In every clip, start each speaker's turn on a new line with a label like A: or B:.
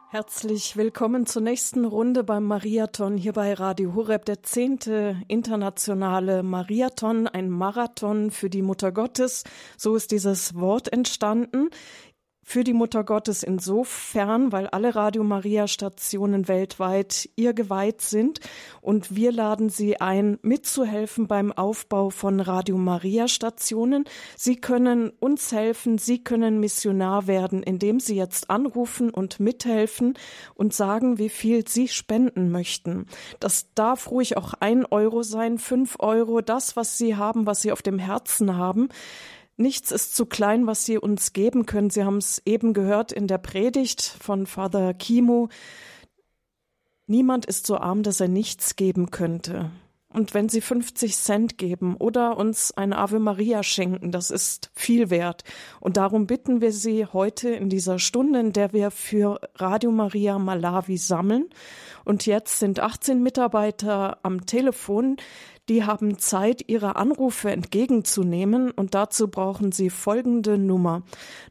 A: Herzlich willkommen zur nächsten Runde beim Mariathon hier bei Radio Horeb, der 10. internationale Mariathon, ein Marathon für die Mutter Gottes. So ist dieses Wort entstanden. Für die Mutter Gottes insofern, weil alle Radio Maria Stationen weltweit ihr geweiht sind und wir laden Sie ein, mitzuhelfen beim Aufbau von Radio Maria Stationen. Sie können uns helfen, Sie können Missionar werden, indem Sie jetzt anrufen und mithelfen und sagen, wie viel Sie spenden möchten. Das darf ruhig auch 1 Euro sein, 5 Euro, das, was Sie haben, was Sie auf dem Herzen haben. Nichts ist zu klein, was Sie uns geben können. Sie haben es eben gehört in der Predigt von Father Kimo. Niemand ist so arm, dass er nichts geben könnte. Und wenn Sie 50 Cent geben oder uns ein Ave Maria schenken, das ist viel wert. Und darum bitten wir Sie heute in dieser Stunde, in der wir für Radio Maria Malawi sammeln. Und jetzt sind 18 Mitarbeiter am Telefon, die haben Zeit, ihre Anrufe entgegenzunehmen und dazu brauchen sie folgende Nummer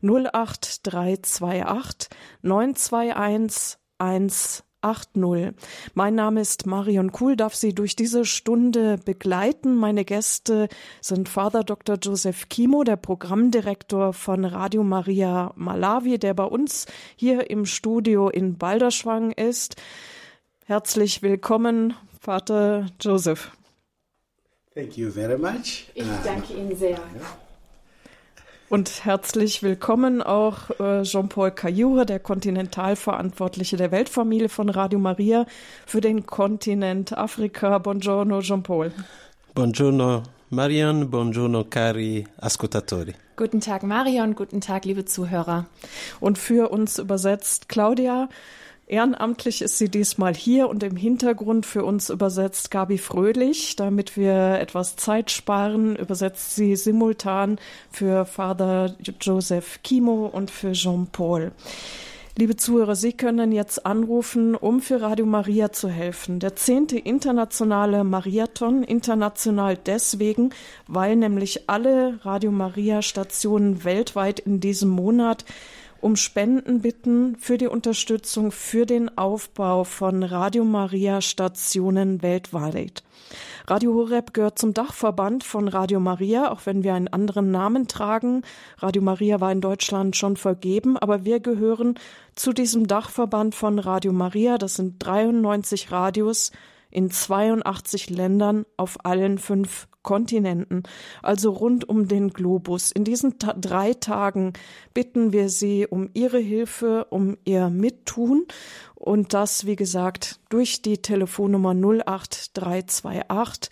A: 08328 921 180. Mein Name ist Marion Kuhl, darf Sie durch diese Stunde begleiten. Meine Gäste sind Father Dr. Joseph Kimo, der Programmdirektor von Radio Maria Malawi, der bei uns hier im Studio in Balderschwang ist. Herzlich willkommen, Vater Joseph.
B: Thank you very much.
C: Ich danke Ihnen sehr.
A: Und herzlich willkommen auch Jean-Paul Cayure, der Kontinentalverantwortliche der Weltfamilie von Radio Maria für den Kontinent Afrika. Buongiorno, Jean-Paul.
D: Buongiorno, Marion. Buongiorno, cari ascoltatori.
C: Guten Tag, Marion. Guten Tag, liebe Zuhörer.
A: Und für uns übersetzt Claudia. Ehrenamtlich ist sie diesmal hier und im Hintergrund für uns übersetzt Gabi Fröhlich. Damit wir etwas Zeit sparen, übersetzt sie simultan für Father Joseph Kimo und für Jean-Paul. Liebe Zuhörer, Sie können jetzt anrufen, um für Radio Maria zu helfen. Der 10. internationale Mariathon, international deswegen, weil nämlich alle Radio Maria Stationen weltweit in diesem Monat um Spenden bitten für die Unterstützung für den Aufbau von Radio Maria Stationen weltweit. Radio Horeb gehört zum Dachverband von Radio Maria, auch wenn wir einen anderen Namen tragen. Radio Maria war in Deutschland schon vergeben, aber wir gehören zu diesem Dachverband von Radio Maria. Das sind 93 Radios in 82 Ländern auf allen 5 Kontinenten, also rund um den Globus. In diesen 3 Tagen bitten wir Sie um Ihre Hilfe, um Ihr Mittun und das, wie gesagt, durch die Telefonnummer 08328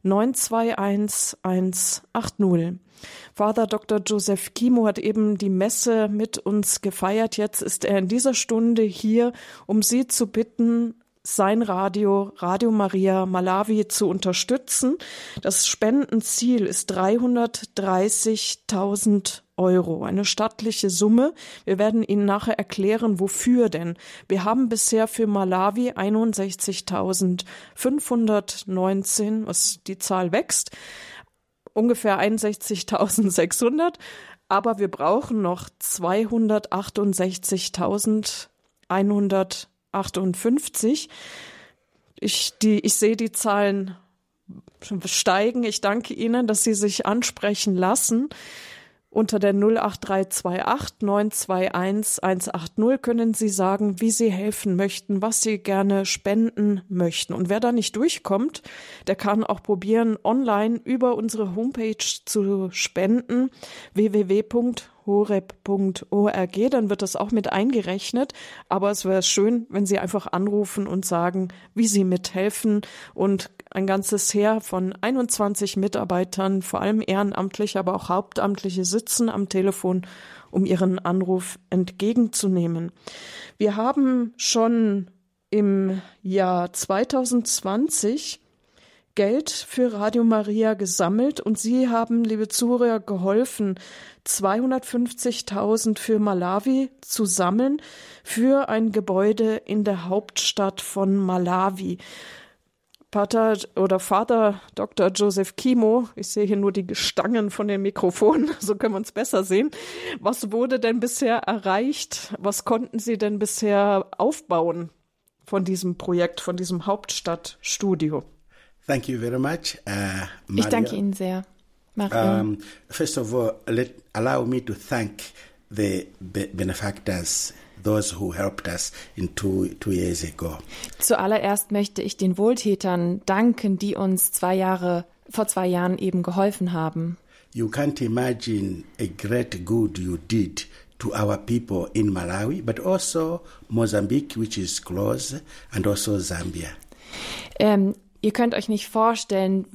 A: 921 180. Father Dr. Joseph Kimo hat eben die Messe mit uns gefeiert. Jetzt ist er in dieser Stunde hier, um Sie zu bitten, sein Radio Maria Malawi zu unterstützen. Das Spendenziel ist 330.000 Euro, eine stattliche Summe. Wir werden Ihnen nachher erklären, wofür denn. Wir haben bisher für Malawi 61.519, was die Zahl wächst, ungefähr 61.600, aber wir brauchen noch 268.158. Ich sehe die Zahlen steigen. Ich danke Ihnen, dass Sie sich ansprechen lassen. Unter der 08328 921 180 können Sie sagen, wie Sie helfen möchten, was Sie gerne spenden möchten. Und wer da nicht durchkommt, der kann auch probieren, online über unsere Homepage zu spenden, www.horeb.org, dann wird das auch mit eingerechnet. Aber es wäre schön, wenn Sie einfach anrufen und sagen, wie Sie mithelfen. Und ein ganzes Heer von 21 Mitarbeitern, vor allem ehrenamtliche, aber auch hauptamtliche, sitzen am Telefon, um Ihren Anruf entgegenzunehmen. Wir haben schon im Jahr 2020 Geld für Radio Maria gesammelt und Sie haben, liebe Zuhörer, geholfen, 250.000 für Malawi zu sammeln, für ein Gebäude in der Hauptstadt von Malawi. Vater Dr. Joseph Kimo, ich sehe hier nur die Stangen von den Mikrofonen, so können wir uns besser sehen. Was wurde denn bisher erreicht? Was konnten Sie denn bisher aufbauen von diesem Projekt, von diesem Hauptstadtstudio?
B: Thank you very much,
C: Ich danke Ihnen sehr, Marion.
B: First of all, allow me to thank the benefactors, those who helped us in two years ago.
C: Zuallererst möchte ich den Wohltätern danken, die uns vor 2 Jahren eben geholfen haben.
B: You can't imagine a great good you did to our people in Malawi, but also Mozambique, which is close, and also Zambia.
C: Ihr könnt euch nicht vorstellen,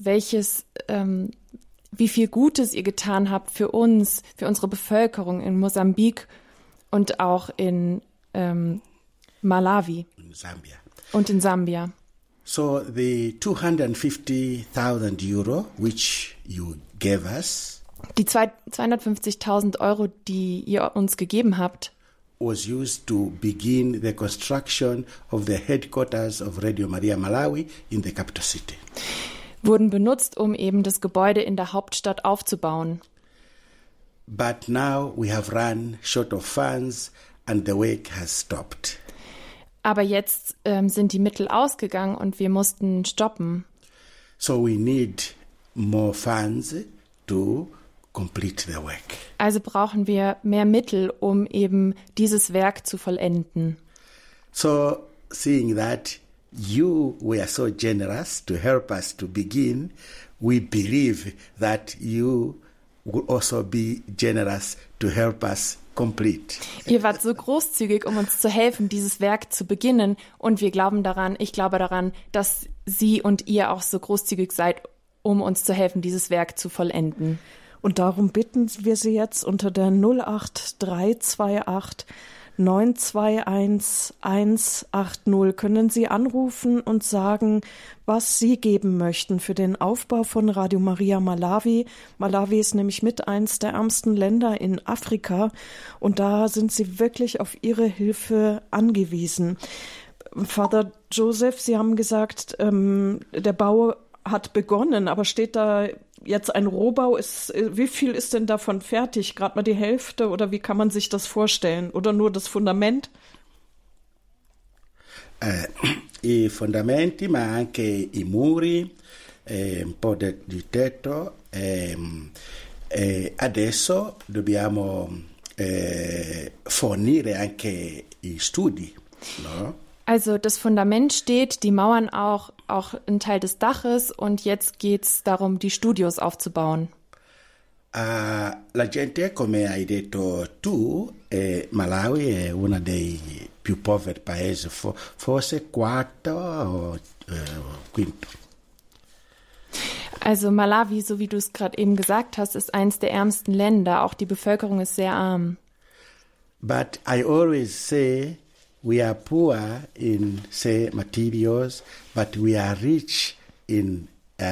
C: wie viel Gutes ihr getan habt für uns, für unsere Bevölkerung in Mosambik und auch in Malawi
B: Zambia.
C: und in Sambia.
B: So the 250,000 euro which you gave us
C: Die 250.000 Euro, die ihr uns gegeben habt,
B: was used to begin the construction of the headquarters of Radio Maria Malawi in the capital city.
C: wurden benutzt, um eben das Gebäude in der Hauptstadt aufzubauen.
B: But now we have run short of funds and the work has stopped.
C: Aber jetzt sind die Mittel ausgegangen und wir mussten stoppen.
B: So we need more funds to complete the work.
C: Also brauchen wir mehr Mittel, um eben dieses Werk zu vollenden.
B: So seeing that you were so generous to help us to begin, we believe that you will also be generous to help us complete.
C: Ihr wart so großzügig, um uns zu helfen, dieses Werk zu beginnen. Und ich glaube daran, dass Sie und ihr auch so großzügig seid, um uns zu helfen, dieses Werk zu vollenden.
A: Und darum bitten wir Sie jetzt unter der 08328 921 180 können Sie anrufen und sagen, was Sie geben möchten für den Aufbau von Radio Maria Malawi. Malawi ist nämlich mit eins der ärmsten Länder in Afrika und da sind Sie wirklich auf Ihre Hilfe angewiesen. Vater Joseph, Sie haben gesagt, der Bau hat begonnen, aber steht da jetzt ein Rohbau? Wie viel ist denn davon fertig? Gerade mal die Hälfte oder wie kann man sich das vorstellen? Oder nur das Fundament?
B: I fondamenti, ma anche i muri, un po' di tetto. Adesso dobbiamo fornire anche i studi, no?
C: Also das Fundament steht, die Mauern auch ein Teil des Daches und jetzt geht es darum, die Studios aufzubauen.
B: La gente, come hai detto tu, Malawi è uno dei più poveri paesi, forse quarto o quinto.
C: Also Malawi, so wie du es gerade eben gesagt hast, ist eines der ärmsten Länder. Auch die Bevölkerung ist sehr arm.
B: But I always say, we are poor in, say, materials, but we are rich in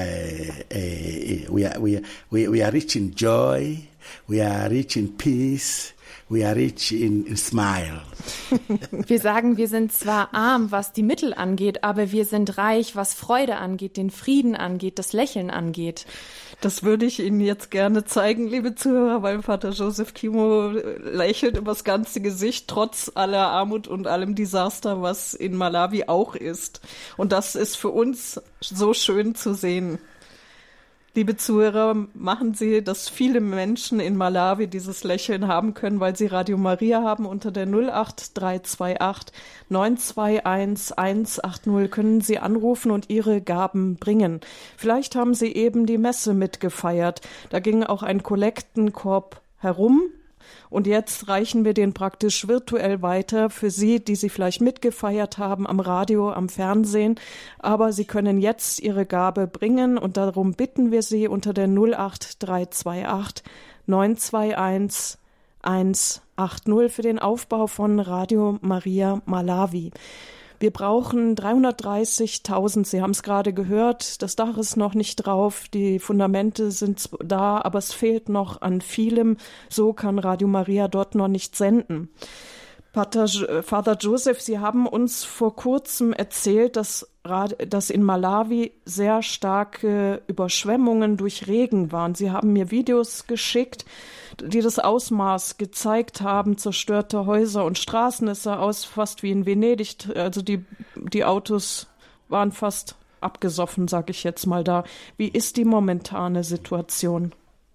B: we are rich in joy, we are rich in peace, we are rich in smile.
C: Wir sagen, wir sind zwar arm, was die Mittel angeht, aber wir sind reich, was Freude angeht, den Frieden angeht, das Lächeln angeht.
A: Das würde ich Ihnen jetzt gerne zeigen, liebe Zuhörer, weil Vater Joseph Kimo lächelt übers ganze Gesicht, trotz aller Armut und allem Desaster, was in Malawi auch ist. Und das ist für uns so schön zu sehen. Liebe Zuhörer, machen Sie, dass viele Menschen in Malawi dieses Lächeln haben können, weil Sie Radio Maria haben. Unter der 08328 921 180 können Sie anrufen und Ihre Gaben bringen. Vielleicht haben Sie eben die Messe mitgefeiert. Da ging auch ein Kollektenkorb herum. Und jetzt reichen wir den praktisch virtuell weiter für Sie, die Sie vielleicht mitgefeiert haben am Radio, am Fernsehen. Aber Sie können jetzt Ihre Gabe bringen und darum bitten wir Sie unter der 08328 921 180 für den Aufbau von Radio Maria Malawi. Wir brauchen 330.000, Sie haben es gerade gehört, das Dach ist noch nicht drauf, die Fundamente sind da, aber es fehlt noch an vielem. So kann Radio Maria dort noch nicht senden. Father Joseph, Sie haben uns vor kurzem erzählt, dass in Malawi sehr starke Überschwemmungen durch Regen waren. Sie haben mir Videos geschickt, die das Ausmaß gezeigt haben, zerstörte Häuser und Straßen. Es sah aus fast wie in Venedig. Also die Autos waren fast abgesoffen, sage ich jetzt mal da. Wie ist die momentane Situation?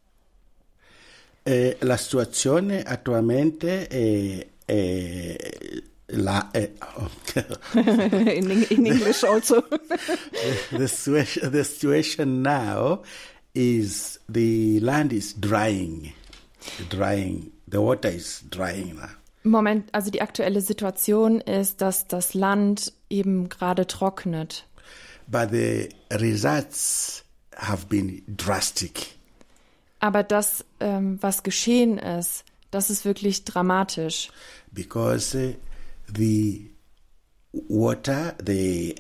B: La situazione attualmente
A: in English also.
B: The situation now is the land is drying. The water is drying now.
C: Moment, also die aktuelle Situation ist, dass das Land eben gerade trocknet.
B: But the results have been drastic.
C: Aber das, was geschehen ist, das ist wirklich dramatisch.
B: Because the water, the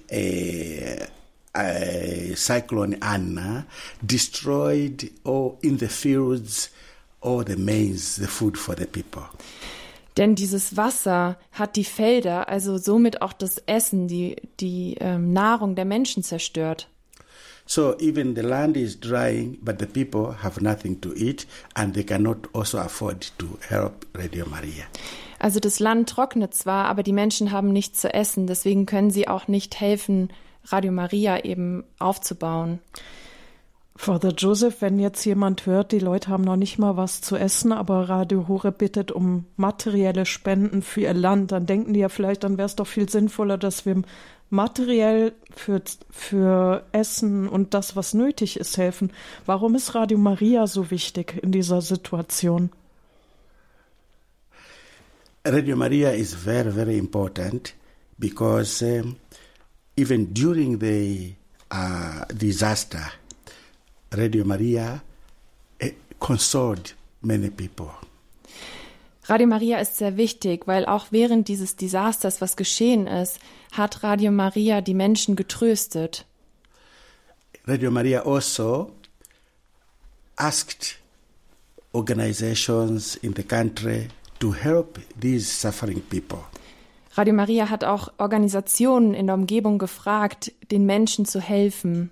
B: cyclone Anna destroyed all in the fields all the maize, the food for the people.
C: Denn dieses Wasser hat die Felder, also somit auch das Essen, die Nahrung der Menschen zerstört.
B: So even the land is drying, but the people have nothing to eat and they cannot also afford to help Radio Maria.
C: Also das Land trocknet zwar, aber die Menschen haben nichts zu essen, deswegen können sie auch nicht helfen, Radio Maria eben aufzubauen.
A: Father Joseph, wenn jetzt jemand hört, die Leute haben noch nicht mal was zu essen, aber Radio Horeb bittet um materielle Spenden für ihr Land, dann denken die ja vielleicht, dann wäre es doch viel sinnvoller, dass wir materiell für Essen und das, was nötig ist, helfen. Warum ist Radio Maria so wichtig in dieser Situation?
B: Radio Maria is very, very important because even during the disaster, Radio Maria consoled many people.
C: Radio Maria ist sehr wichtig, weil auch während dieses Desasters, was geschehen ist, hat Radio Maria die Menschen getröstet.
B: Radio Maria also asked organizations in the country to help these suffering people.
C: Radio Maria hat auch Organisationen in der Umgebung gefragt, den Menschen zu helfen.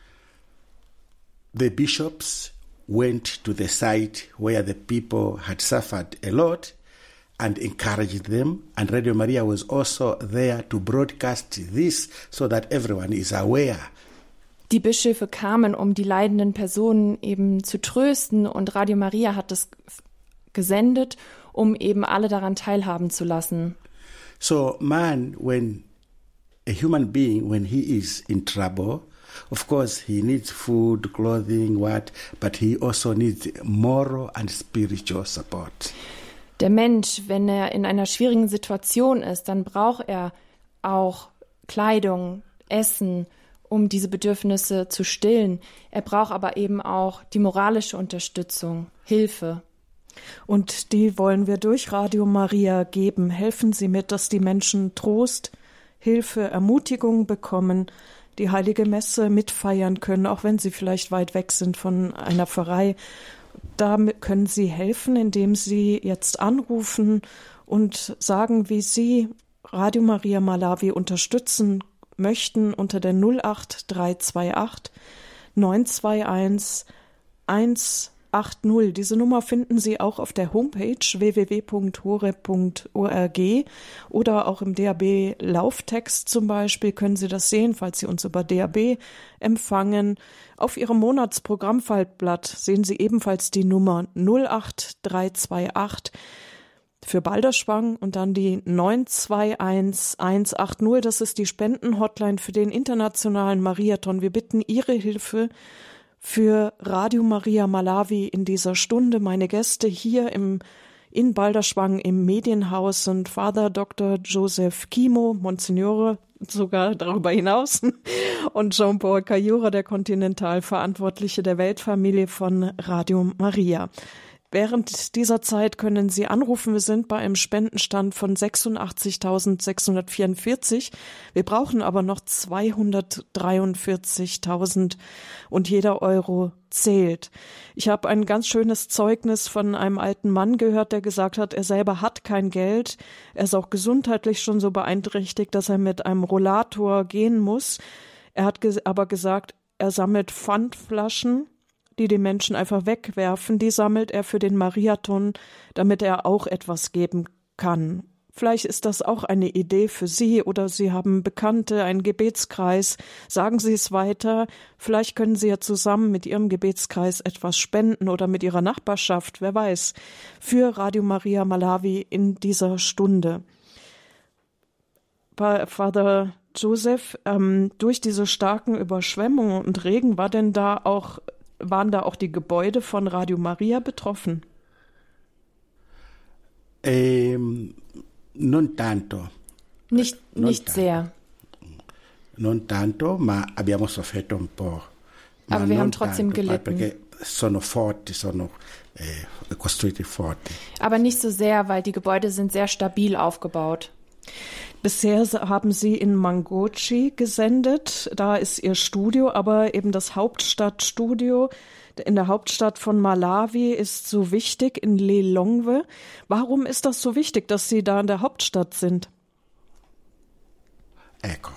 B: The bishops went to the site where the people had suffered a lot and encouraged them. And Radio Maria was also there to broadcast this so that everyone is aware.
C: Die Bischöfe kamen, um die leidenden Personen eben zu trösten, und Radio Maria hat es gesendet, um eben alle daran teilhaben zu lassen.
B: So man, when a human being, when he is in trouble, of course, he needs food, clothing, but he also needs moral and spiritual support.
C: Der Mensch, wenn er in einer schwierigen Situation ist, dann braucht er auch Kleidung, Essen, um diese Bedürfnisse zu stillen. Er braucht aber eben auch die moralische Unterstützung, Hilfe.
A: Und die wollen wir durch Radio Maria geben. Helfen Sie mit, dass die Menschen Trost, Hilfe, Ermutigung bekommen, die Heilige Messe mitfeiern können, auch wenn sie vielleicht weit weg sind von einer Pfarrei. Damit können Sie helfen, indem Sie jetzt anrufen und sagen, wie Sie Radio Maria Malawi unterstützen möchten unter der 08328 921 180. Diese Nummer finden Sie auch auf der Homepage www.horeb.org oder auch im DAB-Lauftext zum Beispiel können Sie das sehen, falls Sie uns über DAB empfangen. Auf Ihrem Monatsprogrammfaltblatt sehen Sie ebenfalls die Nummer 08328 für Balderschwang und dann die 921 180. Das ist die Spendenhotline für den internationalen Mariathon. Wir bitten Ihre Hilfe für Radio Maria Malawi in dieser Stunde. Meine Gäste hier in Balderschwang im Medienhaus sind Father Dr. Joseph Kimo, Monsignore, sogar darüber hinaus, und Jean-Paul Kayura, der Kontinentalverantwortliche der Weltfamilie von Radio Maria. Während dieser Zeit können Sie anrufen. Wir sind bei einem Spendenstand von 86.644. Wir brauchen aber noch 243.000 und jeder Euro zählt. Ich habe ein ganz schönes Zeugnis von einem alten Mann gehört, der gesagt hat, er selber hat kein Geld. Er ist auch gesundheitlich schon so beeinträchtigt, dass er mit einem Rollator gehen muss. Er hat aber gesagt, er sammelt Pfandflaschen, die die Menschen einfach wegwerfen, die sammelt er für den Mariathon, damit er auch etwas geben kann. Vielleicht ist das auch eine Idee für Sie oder Sie haben Bekannte, einen Gebetskreis. Sagen Sie es weiter. Vielleicht können Sie ja zusammen mit Ihrem Gebetskreis etwas spenden oder mit Ihrer Nachbarschaft, wer weiß, für Radio Maria Malawi in dieser Stunde. Father Joseph, durch diese starken Überschwemmungen und Regen waren da auch die Gebäude von Radio Maria betroffen?
B: Non tanto.
C: Nicht sehr.
B: Non tanto, ma abbiamo sofferto un po'.
C: Aber wir haben trotzdem gelitten.
B: Perché sono forti, sono costruiti forti.
C: Aber nicht so sehr, weil die Gebäude sind sehr stabil aufgebaut.
A: Bisher haben Sie in Mangochi gesendet, da ist Ihr Studio, aber eben das Hauptstadtstudio in der Hauptstadt von Malawi ist so wichtig, in Lilongwe. Warum ist das so wichtig, dass Sie da in der Hauptstadt sind?
B: Ecco.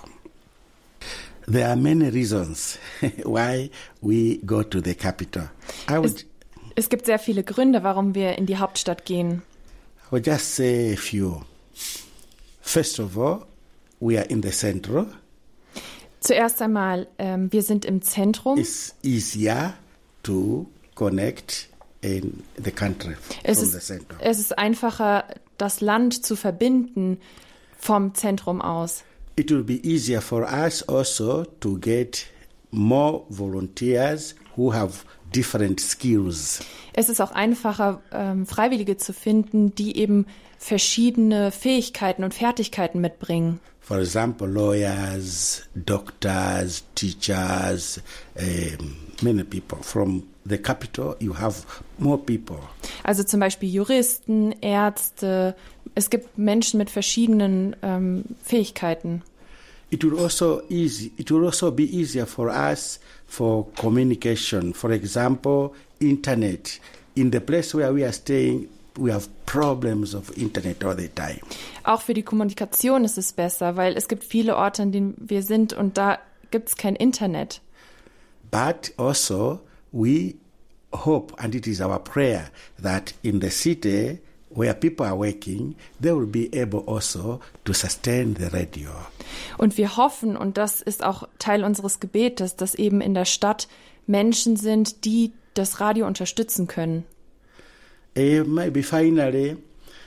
B: There are many reasons why we go to the capital.
C: Es gibt sehr viele Gründe, warum wir in die Hauptstadt gehen.
B: I will just say a few. First of all, we are in the center.
C: Zuerst einmal, wir sind im Zentrum.
B: It's easier to connect in the country from the center.
C: Es ist einfacher, das Land zu verbinden vom Zentrum aus.
B: It will be easier for us also to get more volunteers who have different skills.
C: Es ist auch einfacher, Freiwillige zu finden, die eben verschiedene Fähigkeiten und Fertigkeiten mitbringen.
B: For example, lawyers, doctors, teachers, many people. From the capital, you have more people.
C: Also zum Beispiel Juristen, Ärzte. Es gibt Menschen mit verschiedenen Fähigkeiten.
B: It will also be easier for us for communication. For example, internet. In the place where we are staying, we have problems of internet all the time.
C: Auch für die Kommunikation ist es besser, weil es gibt viele Orte, an denen wir sind und da gibt es kein Internet.
B: But also we hope, and it is our prayer, that in the city where people are working, they will be able also to sustain the radio.
C: Und wir hoffen, und das ist auch Teil unseres Gebetes, dass eben in der Stadt Menschen sind, die das Radio unterstützen können.
B: Maybe finally,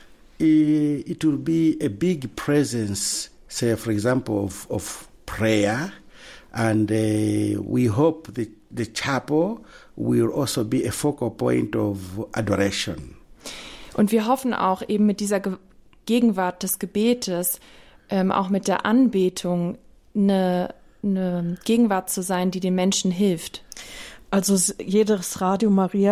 B: it will be a big presence, say, for example, of prayer, and we hope that the chapel will also be a focal point of adoration.
C: Und wir hoffen auch eben mit dieser Gegenwart des Gebetes, auch mit der Anbetung, eine Gegenwart zu sein, die den Menschen hilft.
A: Also jedes Radio Maria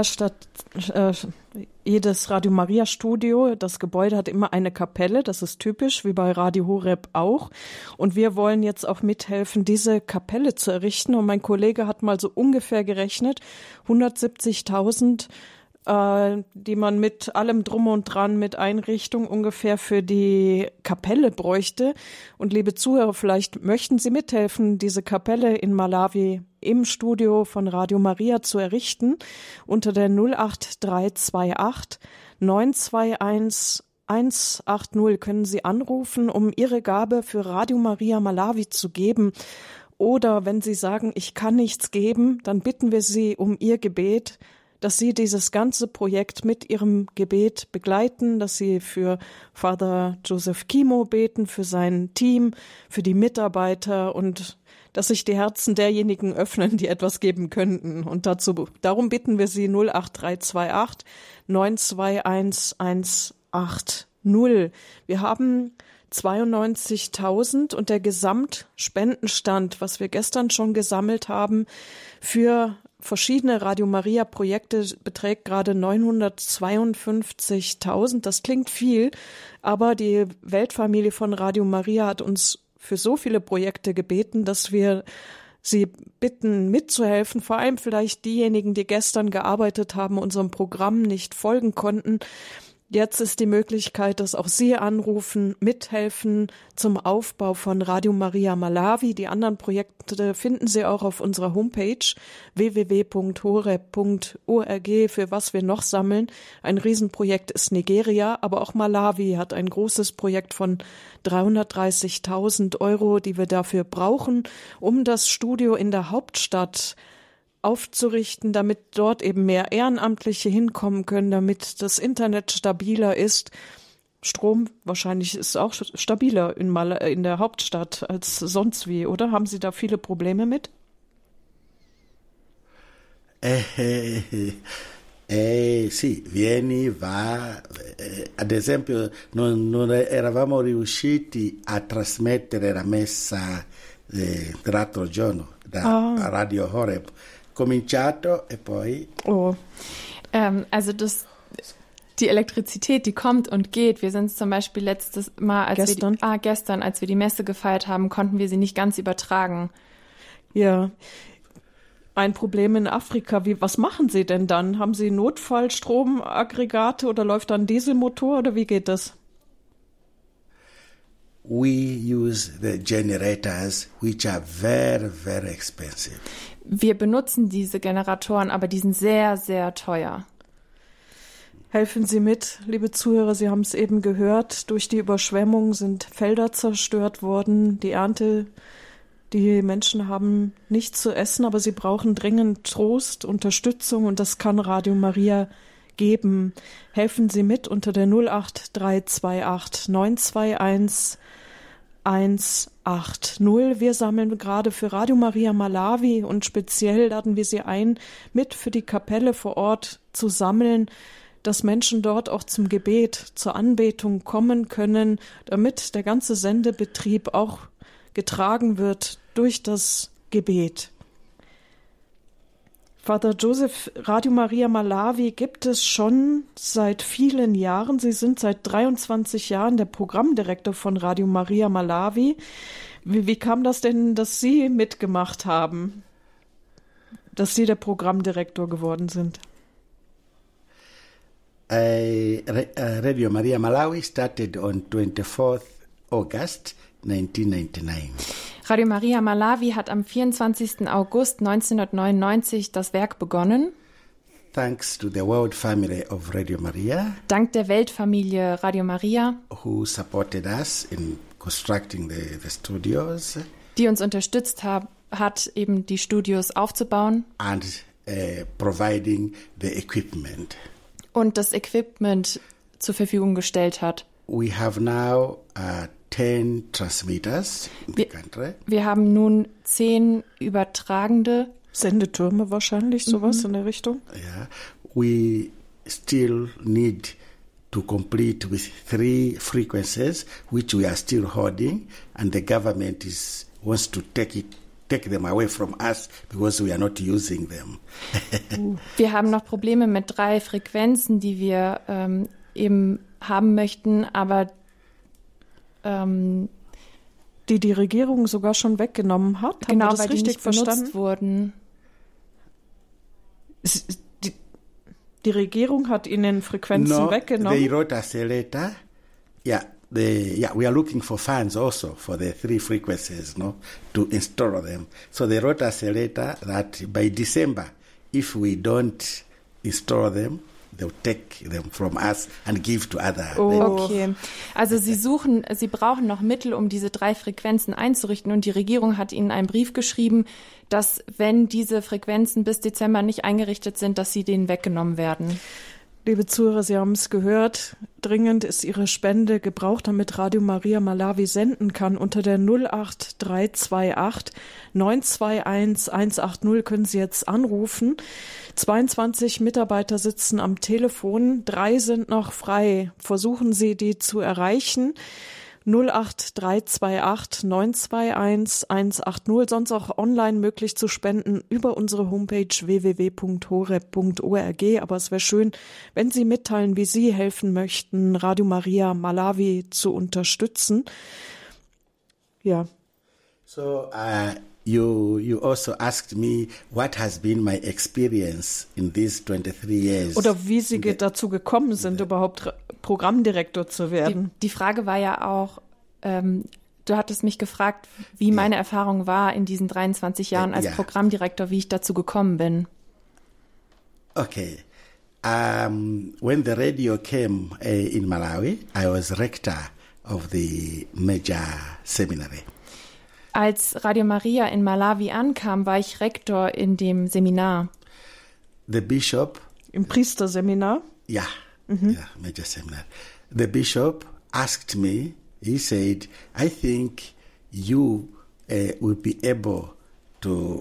A: Studio, das Gebäude hat immer eine Kapelle, das ist typisch, wie bei Radio Horeb auch. Und wir wollen jetzt auch mithelfen, diese Kapelle zu errichten. Und mein Kollege hat mal so ungefähr gerechnet, 170.000, die man mit allem Drum und Dran, mit Einrichtung ungefähr für die Kapelle bräuchte. Und liebe Zuhörer, vielleicht möchten Sie mithelfen, diese Kapelle in Malawi im Studio von Radio Maria zu errichten. Unter der 08328 921 180 können Sie anrufen, um Ihre Gabe für Radio Maria Malawi zu geben. Oder wenn Sie sagen, ich kann nichts geben, dann bitten wir Sie um Ihr Gebet, dass Sie dieses ganze Projekt mit Ihrem Gebet begleiten, dass Sie für Father Joseph Kimo beten, für sein Team, für die Mitarbeiter und dass sich die Herzen derjenigen öffnen, die etwas geben könnten. Und darum bitten wir Sie 08328 921 180. Wir haben 92.000 und der Gesamtspendenstand, was wir gestern schon gesammelt haben, für verschiedene Radio Maria Projekte beträgt gerade 952.000. Das klingt viel, aber die Weltfamilie von Radio Maria hat uns für so viele Projekte gebeten, dass wir Sie bitten, mitzuhelfen, vor allem vielleicht diejenigen, die gestern gearbeitet haben, unserem Programm nicht folgen konnten. Jetzt ist die Möglichkeit, dass auch Sie anrufen, mithelfen zum Aufbau von Radio Maria Malawi. Die anderen Projekte finden Sie auch auf unserer Homepage www.horeb.org, für was wir noch sammeln. Ein Riesenprojekt ist Nigeria, aber auch Malawi hat ein großes Projekt von 330.000 €, die wir dafür brauchen, um das Studio in der Hauptstadt aufzurichten, damit dort eben mehr Ehrenamtliche hinkommen können, damit das Internet stabiler ist. Strom wahrscheinlich ist auch stabiler in der Hauptstadt als sonst wie, oder? Haben Sie da viele Probleme mit?
B: Sì, vieni, va. Ad esempio, non eravamo riusciti a trasmettere la messa l'altro giorno da Radio Horeb. Cominciato e poi.
C: Also die Elektrizität, die kommt und geht. Wir sind zum Beispiel letztes Mal, gestern, als wir die Messe gefeiert haben, konnten wir sie nicht ganz übertragen.
A: Ja. Ein Problem in Afrika. Was machen Sie denn dann? Haben Sie Notfallstromaggregate oder läuft da ein Dieselmotor oder wie geht das?
B: We use the generators, which are very, very expensive.
C: Wir benutzen diese Generatoren, aber die sind sehr, sehr teuer.
A: Helfen Sie mit, liebe Zuhörer, Sie haben es eben gehört. Durch die Überschwemmung sind Felder zerstört worden. Die Menschen haben nichts zu essen, aber sie brauchen dringend Trost, Unterstützung und das kann Radio Maria geben. Helfen Sie mit unter der 08328 921 180. Wir sammeln gerade für Radio Maria Malawi und speziell laden wir Sie ein, mit für die Kapelle vor Ort zu sammeln, dass Menschen dort auch zum Gebet, zur Anbetung kommen können, damit der ganze Sendebetrieb auch getragen wird durch das Gebet. Vater Joseph, Radio Maria Malawi gibt es schon seit vielen Jahren. Sie sind seit 23 Jahren der Programmdirektor von Radio Maria Malawi. Wie kam das denn, dass Sie mitgemacht haben, dass Sie der Programmdirektor geworden sind?
B: Radio Maria Malawi started on 24th August 1999.
C: Radio Maria Malawi hat am 24. August 1999 das Werk begonnen.
B: Thanks to the World Family of Radio Maria.
C: Dank der Weltfamilie Radio Maria.
B: Who supported us in constructing the studios.
C: Die uns unterstützt hat, eben die Studios aufzubauen.
B: And providing the equipment.
C: Und das Equipment zur Verfügung gestellt hat.
B: We have now 10 transmitters in the country.
C: Wir haben nun 10 übertragende
A: Sendetürme wahrscheinlich, sowas in der Richtung.
B: Yeah. We still need to complete with 3 frequencies, which we are still holding, and the government wants to take them away from us because we are not using them.
C: Wir haben noch Probleme mit 3 Frequenzen, die wir eben haben möchten, aber
A: die Regierung sogar schon weggenommen hat.
C: Genau,
A: haben wir das
C: weil
A: richtig
C: die nicht benutzt wurden.
A: Die Regierung hat ihnen Frequenzen weggenommen.
B: They wrote us a letter. We are looking for funds also for the 3 frequencies, to install them. So they wrote us a letter that by December, if we don't install them, they'll take them from us and give to other.
C: Okay, also Sie brauchen noch Mittel, um diese 3 Frequenzen einzurichten und die Regierung hat Ihnen einen Brief geschrieben, dass wenn diese Frequenzen bis Dezember nicht eingerichtet sind, dass sie denen weggenommen werden.
A: Liebe Zuhörer, Sie haben es gehört, dringend ist Ihre Spende gebraucht, damit Radio Maria Malawi senden kann. Unter der 08328 921 180 können Sie jetzt anrufen. 22 Mitarbeiter sitzen am Telefon, 3 sind noch frei. Versuchen Sie, die zu erreichen. 08328 921 180, sonst auch online möglich zu spenden über unsere Homepage www.horeb.org. Aber es wäre schön, wenn Sie mitteilen, wie Sie helfen möchten, Radio Maria Malawi zu unterstützen. Ja.
B: So, you also asked me what has been my experience in these 23 years.
A: Oder wie Sie dazu gekommen sind, überhaupt Programmdirektor zu werden.
C: Die Frage war ja auch, du hattest mich gefragt, wie meine Erfahrung war in diesen 23 Jahren als Programmdirektor, wie ich dazu gekommen bin.
B: Okay. When the radio came in Malawi, I was rector of the major seminary.
C: Als Radio Maria in Malawi ankam, war ich Rektor in dem Seminar.
B: The bishop.
A: Im Priesterseminar?
B: Yeah, major seminar. The bishop asked me, he said, I think you will be able to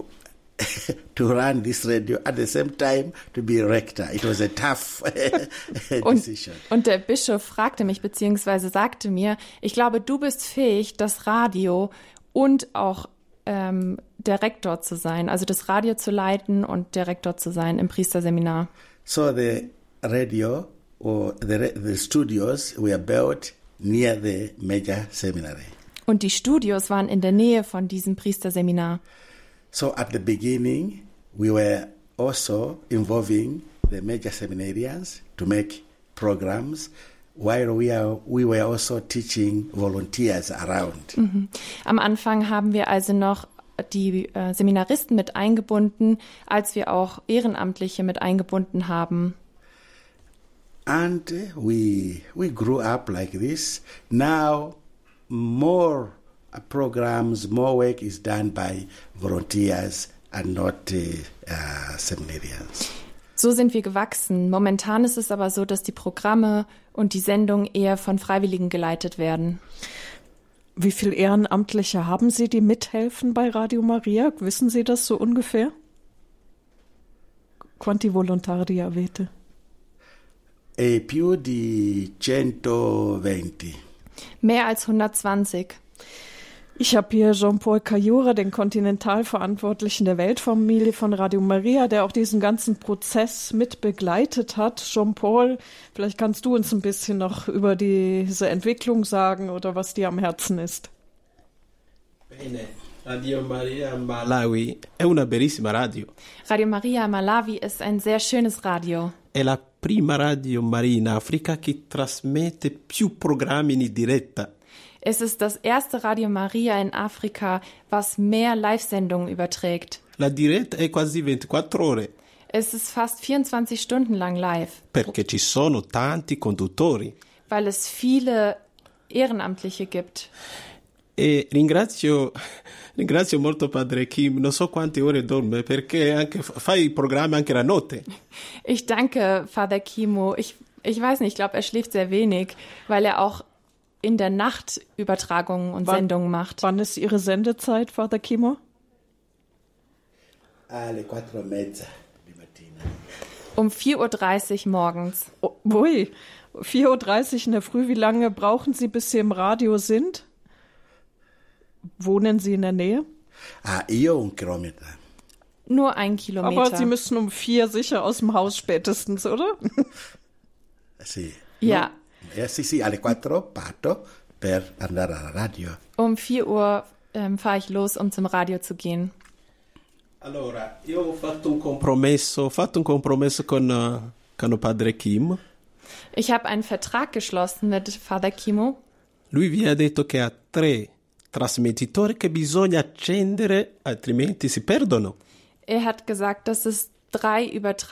B: run this radio at the same time to be rector. It was a tough decision.
C: Und der Bischof fragte mich, beziehungsweise sagte mir, ich glaube, du bist fähig, das Radio und auch der Rektor zu sein, also das Radio zu leiten und der Rektor zu sein im Priesterseminar.
B: So the radio or the studios were built near the major seminary.
C: Und die Studios waren in der Nähe von diesem Priesterseminar.
B: So at the beginning, we were also involving the major seminarians to make programs, while we were also teaching volunteers around.
C: Am Anfang haben wir also noch die Seminaristen mit eingebunden, als wir auch Ehrenamtliche mit eingebunden haben.
B: And we grew up like this. Now more programs, more work is done by volunteers and not seminarians.
C: So sind wir gewachsen. Momentan ist es aber so, dass die Programme und die Sendungen eher von Freiwilligen geleitet werden.
A: Wie viele Ehrenamtliche haben Sie, die mithelfen bei Radio Maria? Wissen Sie das so ungefähr? Quanti volontari avete?
B: Più di 120.
C: Mehr als 120.
A: Ich habe hier Jean-Paul Kayura, den Kontinentalverantwortlichen der Weltfamilie von Radio Maria, der auch diesen ganzen Prozess mit begleitet hat. Jean-Paul, vielleicht kannst du uns ein bisschen noch über diese Entwicklung sagen oder was dir am Herzen ist.
D: Bene. Radio Maria Malawi è una bellissima radio.
C: Radio Maria Malawi ist ein sehr schönes Radio.
D: È la prima radio Maria in Africa che trasmette più programmi in diretta.
C: Es ist das erste Radio Maria in Afrika, was mehr Live-Sendungen überträgt.
D: La diretta è quasi 24 ore.
C: Es ist fast 24 Stunden lang live.
D: Perché ci sono tanti conduttori.
C: Weil es viele Ehrenamtliche gibt.
D: E ringrazio molto Padre Kim, non so quante ore dorme, perché anche fa i programmi anche la notte.
C: Ich danke Father Kimo. Ich weiß nicht, ich glaube, er schläft sehr wenig, weil er auch in der Nacht Übertragungen und Sendungen macht.
A: Wann ist Ihre Sendezeit, Father Kimo?
B: Alle 4:30 di mattina.
C: Um 4:30 Uhr morgens.
A: Oh, ui, 4:30 Uhr in der Früh. Wie lange brauchen Sie, bis Sie im Radio sind? Wohnen Sie in der Nähe?
B: Io 1 Kilometer.
C: Nur 1 Kilometer.
A: Aber Sie müssen um 4 sicher aus dem Haus spätestens, oder?
B: Sì.
C: Ja.
B: Sì, alle 4 parto per andare alla radio.
C: Um 4 Uhr fahre ich los, um zum Radio zu gehen.
D: Allora, io ho fatto un compromesso con Padre Kim.
C: Ich habe einen Vertrag geschlossen mit Father Kimo.
D: Lui vi ha detto che ha 3 trasmettitori che bisogna accendere, altrimenti si perdono.
C: Er hat gesagt, dass es 3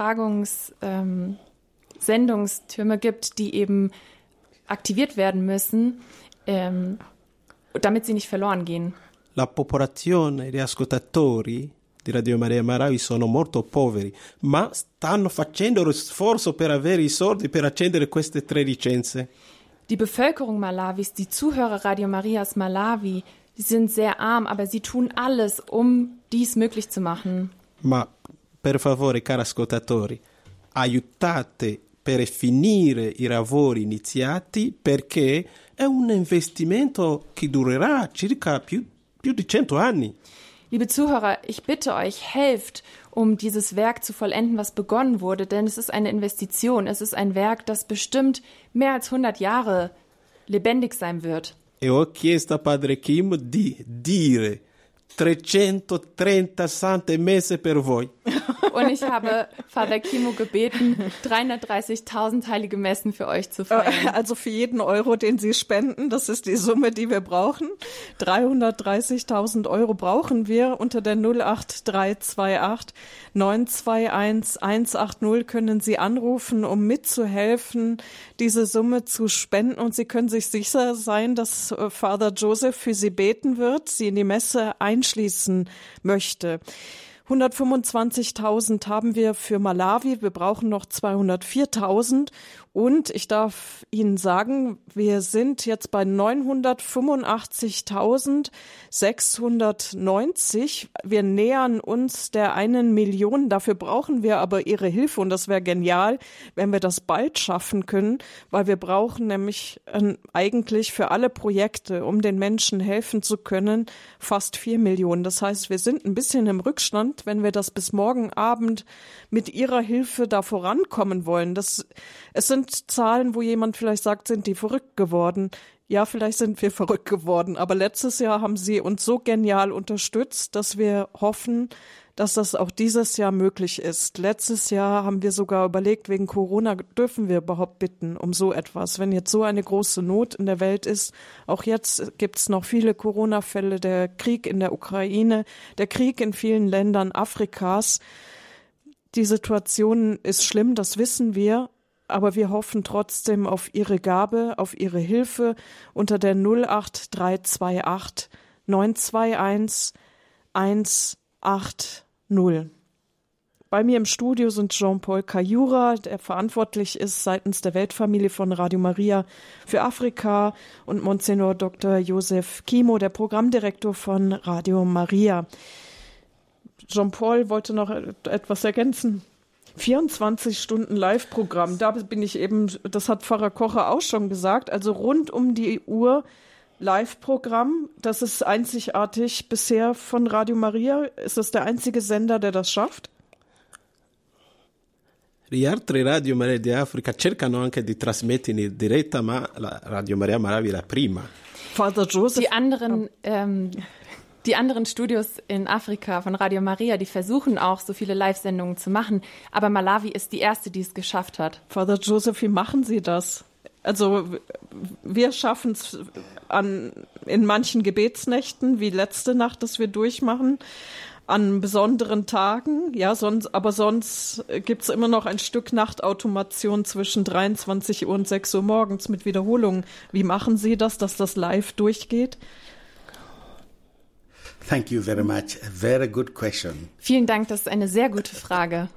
C: Sendungstürme gibt, die eben aktiviert werden müssen, damit sie nicht verloren gehen.
D: La popolazione di ascoltatori di Radio Maria Malawi sono molto poveri, ma stanno facendo lo sforzo per avere i soldi per accendere queste 3 licenze.
C: Die Bevölkerung Malawis, die Zuhörer Radio Marias Malawi, die sind sehr arm, aber sie tun alles, um dies möglich zu machen.
D: Ma per favore, cari ascoltatori, aiutate per finire i lavori iniziati perché è un investimento che durerà circa più di 100 anni.
C: Liebe Zuhörer, ich bitte euch, helft, um dieses Werk zu vollenden, was begonnen wurde, denn es ist eine Investition. Es ist ein Werk, das bestimmt mehr als 100 Jahre lebendig sein wird.
D: E ho chiesto a Padre Kim di dire 330 Sante Messe per voi.
C: Und ich habe Father Kimo gebeten, 330.000 heilige Messen für euch zu feiern.
A: Also für jeden Euro, den Sie spenden, das ist die Summe, die wir brauchen. 330.000 Euro brauchen wir. Unter der 08328 921 180 können Sie anrufen, um mitzuhelfen, diese Summe zu spenden. Und Sie können sich sicher sein, dass Father Joseph für Sie beten wird, Sie in die Messe einschließen möchte. 125.000 haben wir für Malawi. Wir brauchen noch 204.000. Und ich darf Ihnen sagen, wir sind jetzt bei 985.690. Wir nähern uns der 1 Million. Dafür brauchen wir aber Ihre Hilfe. Und das wäre genial, wenn wir das bald schaffen können, weil wir brauchen nämlich eigentlich für alle Projekte, um den Menschen helfen zu können, fast 4 Millionen. Das heißt, wir sind ein bisschen im Rückstand, wenn wir das bis morgen Abend mit Ihrer Hilfe da vorankommen wollen. Es sind Zahlen, wo jemand vielleicht sagt, sind die verrückt geworden. Ja, vielleicht sind wir verrückt geworden, aber letztes Jahr haben Sie uns so genial unterstützt, dass wir hoffen, dass das auch dieses Jahr möglich ist. Letztes Jahr haben wir sogar überlegt, wegen Corona dürfen wir überhaupt bitten um so etwas. Wenn jetzt so eine große Not in der Welt ist, auch jetzt gibt es noch viele Corona-Fälle, der Krieg in der Ukraine, der Krieg in vielen Ländern Afrikas. Die Situation ist schlimm, das wissen wir. Aber wir hoffen trotzdem auf Ihre Gabe, auf Ihre Hilfe unter der 08328 921 180. Bei mir im Studio sind Jean-Paul Kayura, der verantwortlich ist seitens der Weltfamilie von Radio Maria für Afrika, und Monsignor Dr. Joseph Kimo, der Programmdirektor von Radio Maria. Jean-Paul wollte noch etwas ergänzen. 24 Stunden Live-Programm, da bin ich eben, das hat Pfarrer Kocher auch schon gesagt, also rund um die Uhr Live-Programm, das ist einzigartig bisher von Radio Maria. Ist das der einzige Sender, der das schafft?
D: Gli altri Radio Maria di Africa cercano anche di trasmettere in diretta, ma la Radio Maria Malawi è la prima.
A: Father Joseph.
C: Die anderen Studios in Afrika von Radio Maria, die versuchen auch, so viele Live-Sendungen zu machen. Aber Malawi ist die erste, die es geschafft hat.
A: Father Joseph, wie machen Sie das? Also wir schaffen es in manchen Gebetsnächten, wie letzte Nacht, dass wir durchmachen, an besonderen Tagen. Ja, sonst gibt es immer noch ein Stück Nachtautomation zwischen 23 Uhr und 6 Uhr morgens mit Wiederholungen. Wie machen Sie das, dass das live durchgeht?
B: Thank you very much. A very good question.
C: Vielen Dank, das ist eine sehr gute Frage.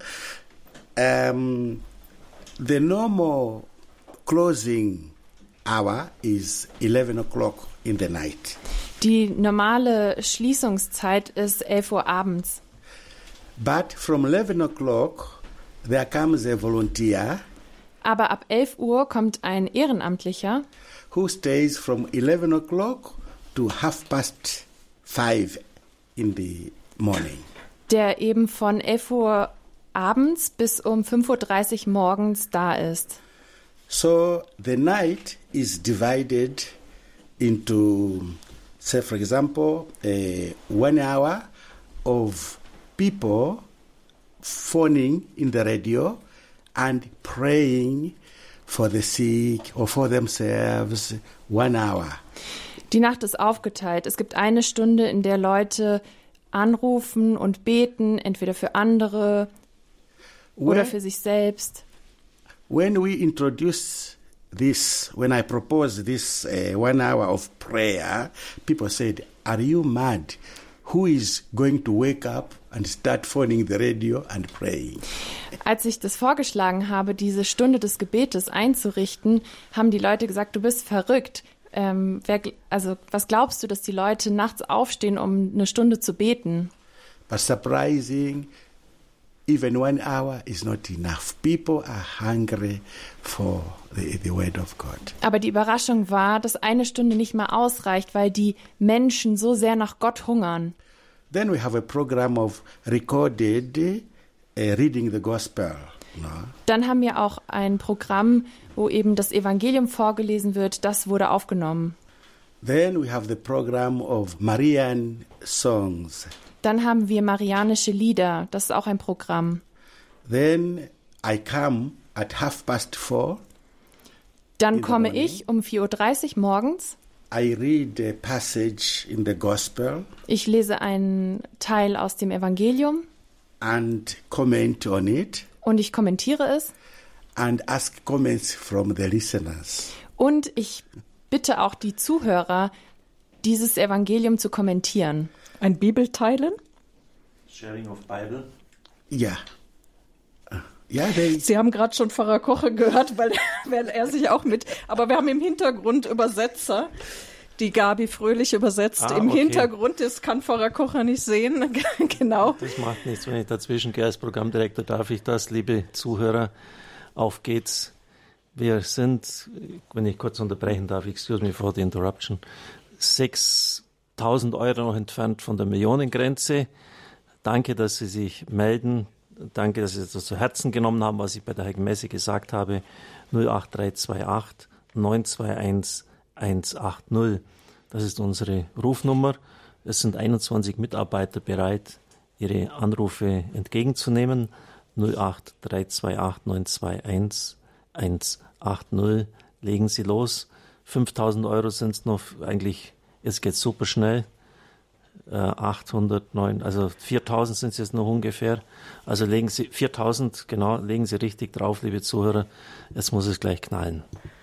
B: The normal closing hour is 11 o'clock in the night.
C: Die normale Schließungszeit ist 11 Uhr abends.
B: But from 11 o'clock there comes a volunteer.
C: Aber ab 11 Uhr kommt ein Ehrenamtlicher,
B: who stays from 11 o'clock to 5:30 in the morning.
C: Der eben von 11 Uhr abends bis um 5:30 Uhr morgens da ist.
B: So the night is divided into, say for example, 1 hour of people phoning in the radio and praying for the sick or for themselves, 1 hour.
C: Die Nacht ist aufgeteilt. Es gibt eine Stunde, in der Leute anrufen und beten, entweder für andere oder für sich selbst.
B: When we introduce this, when I propose this 1 hour of prayer, people said, "Are you mad? Who is going to wake up and start phoning the radio and praying?"
C: Als ich das vorgeschlagen habe, diese Stunde des Gebetes einzurichten, haben die Leute gesagt, du bist verrückt. Was glaubst du, dass die Leute nachts aufstehen, um eine Stunde zu beten?
B: But surprising, even 1 hour is not enough. People are hungry for the word of God.
C: Aber die Überraschung war, dass 1 Stunde nicht mal ausreicht, weil die Menschen so sehr nach Gott hungern.
B: Then we have a program of recorded reading the gospel. No?
C: Dann haben wir auch ein Programm, wo eben das Evangelium vorgelesen wird. Das wurde aufgenommen.
B: Then we have the program of Marian songs.
C: Dann haben wir marianische Lieder. Das ist auch ein Programm.
B: Then I come at 4:30.
C: Dann komme ich um 4:30 Uhr morgens.
B: I read a passage in the gospel.
C: Ich lese einen Teil aus dem Evangelium.
B: And comment on it.
C: Und ich kommentiere es.
B: And ask comments from the listeners.
C: Und ich bitte auch die Zuhörer, dieses Evangelium zu kommentieren.
A: Ein Bibelteilen?
E: Sharing of Bible.
B: Ja.
A: Sie haben gerade schon Pfarrer Koche gehört, weil er sich auch mit... Aber wir haben im Hintergrund Übersetzer, die Gabi Fröhlich übersetzt. Im Hintergrund, das kann Pfarrer Kocher nicht sehen. Genau.
E: Das macht nichts, wenn ich dazwischen gehe. Als Programmdirektor darf ich das, liebe Zuhörer. Auf geht's. Wir sind, wenn ich kurz unterbrechen darf, excuse me for the interruption, 6.000 Euro noch entfernt von der Millionengrenze. Danke, dass Sie sich melden. Danke, dass Sie das zu Herzen genommen haben, was ich bei der Heiligen Messe gesagt habe. 08328 921 180. Das ist unsere Rufnummer. Es sind 21 Mitarbeiter bereit, Ihre Anrufe entgegenzunehmen. 08328 921 180. Legen Sie los. 5.000 Euro sind es noch, eigentlich, jetzt geht es super schnell. 809, also 4.000 sind es jetzt noch ungefähr. Also legen Sie, 4.000, genau, legen Sie richtig drauf, liebe Zuhörer. Jetzt muss es gleich knallen.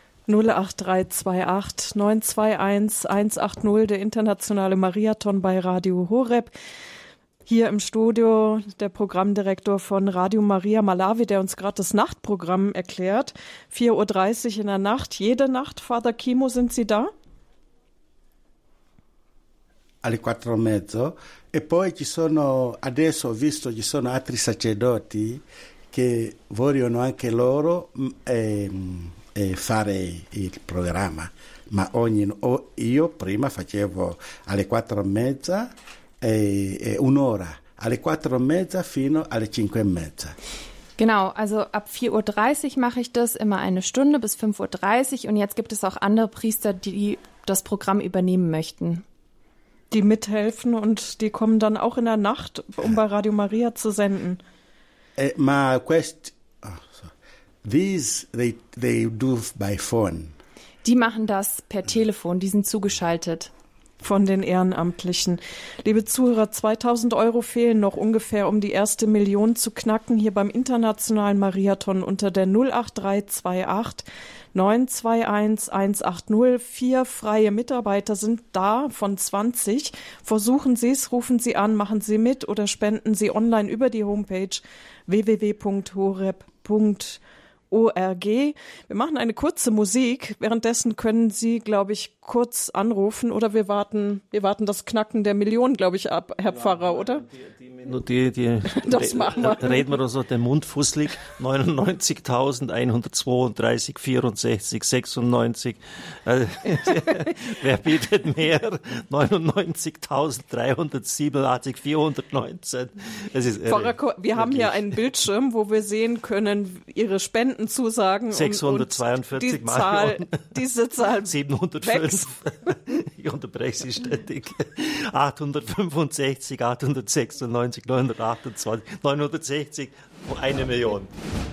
A: 08328 921 180, der internationale Mariathon bei Radio Horeb. Hier im Studio der Programmdirektor von Radio Maria Malawi, der uns gerade das Nachtprogramm erklärt. 4:30 Uhr in der Nacht, jede Nacht. Vater Kimo, sind Sie da?
B: Alle 4:30. E poi adesso ho visto ci sono altri sacerdoti che vogliono anche loro fare il programma, ma io prima facevo alle 4:30 un'ora, alle 4:30 fino alle 5:30.
C: Genau, also ab 4:30 Uhr mache ich das, immer 1 Stunde bis 5:30 Uhr und jetzt gibt es auch andere Priester, die das Programm übernehmen möchten.
A: Die mithelfen und die kommen dann auch in der Nacht, um bei Radio Maria zu senden.
B: Ma these they do by phone.
C: Die machen das per Telefon, die sind zugeschaltet.
A: Von den Ehrenamtlichen. Liebe Zuhörer, 2.000 Euro fehlen noch ungefähr, um die erste Million zu knacken, hier beim Internationalen Mariathon unter der 08328 921 180. 4 freie Mitarbeiter sind da von 20. Versuchen Sie es, rufen Sie an, machen Sie mit oder spenden Sie online über die Homepage www.horeb.org. Wir machen eine kurze Musik. Währenddessen können Sie, glaube ich, kurz anrufen oder wir warten das Knacken der Million, glaube ich, ab, Herr Pfarrer, oder?
E: Das machen wir. Reden wir so den Mund fusselig. 99.132, 64, 96. Wer bietet mehr? 99.387, 419.
A: Pfarrer, wir haben hier einen Bildschirm, wo wir sehen können, Ihre Spendenzusagen.
E: 642
A: und diese Zahl
E: 705. Ich unterbreche Sie ständig. 865, 896, 928, 960, 1 Million.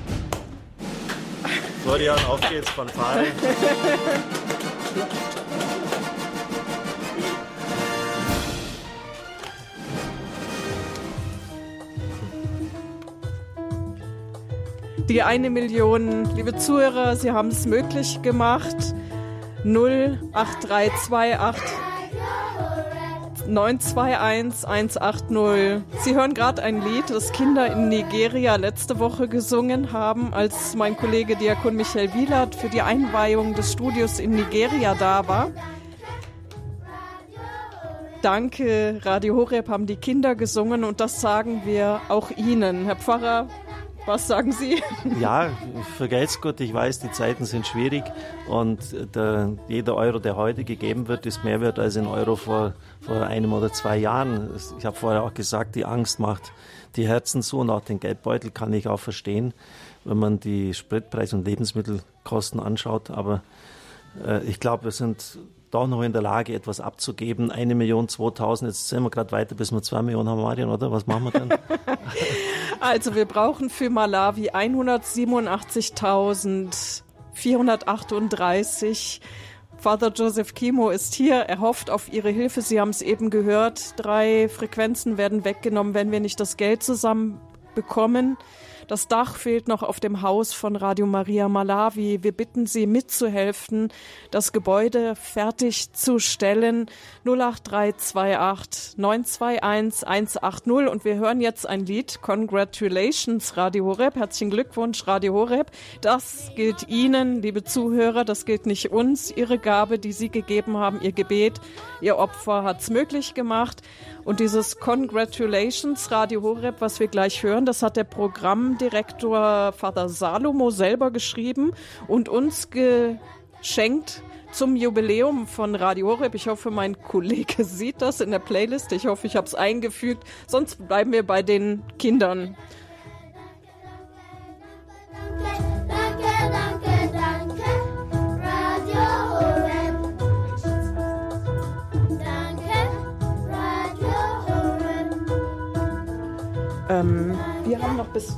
E: Florian, auf geht's, Fanfare.
A: Die 1 Million, liebe Zuhörer, Sie haben es möglich gemacht. 08328 921 180. Sie hören gerade ein Lied, das Kinder in Nigeria letzte Woche gesungen haben, als mein Kollege Diakon Michael Wielert für die Einweihung des Studios in Nigeria da war. Danke, Radio Horeb haben die Kinder gesungen und das sagen wir auch Ihnen. Herr Pfarrer, was sagen Sie?
E: Ja, vergelt's Gott, ich weiß, die Zeiten sind schwierig und jeder Euro, der heute gegeben wird, ist mehr wert als ein Euro vor 1 oder 2 Jahren. Ich habe vorher auch gesagt, die Angst macht die Herzen zu und auch den Geldbeutel kann ich auch verstehen, wenn man die Spritpreise und Lebensmittelkosten anschaut. Aber ich glaube, wir sind doch noch in der Lage, etwas abzugeben. 1.000.000, jetzt sind wir gerade weiter, bis wir 2 Millionen haben, Marion, oder? Was machen wir dann?
A: Also wir brauchen für Malawi 187.438. Father Joseph Kimo ist hier, er hofft auf Ihre Hilfe. Sie haben es eben gehört, 3 Frequenzen werden weggenommen, wenn wir nicht das Geld zusammen bekommen. Das Dach fehlt noch auf dem Haus von Radio Maria Malawi. Wir bitten Sie mitzuhelfen, das Gebäude fertigzustellen. 08328 921 180. Und wir hören jetzt ein Lied. Congratulations, Radio Horeb. Herzlichen Glückwunsch, Radio Horeb. Das gilt Ihnen, liebe Zuhörer. Das gilt nicht uns. Ihre Gabe, die Sie gegeben haben, Ihr Gebet, Ihr Opfer hat's möglich gemacht. Und dieses Congratulations, Radio Horeb, was wir gleich hören, das hat der Programmdirektor Vater Salomo selber geschrieben und uns geschenkt zum Jubiläum von Radio Horeb. Ich hoffe, mein Kollege sieht das in der Playlist. Ich hoffe, ich habe es eingefügt. Sonst bleiben wir bei den Kindern. Wir haben noch bis...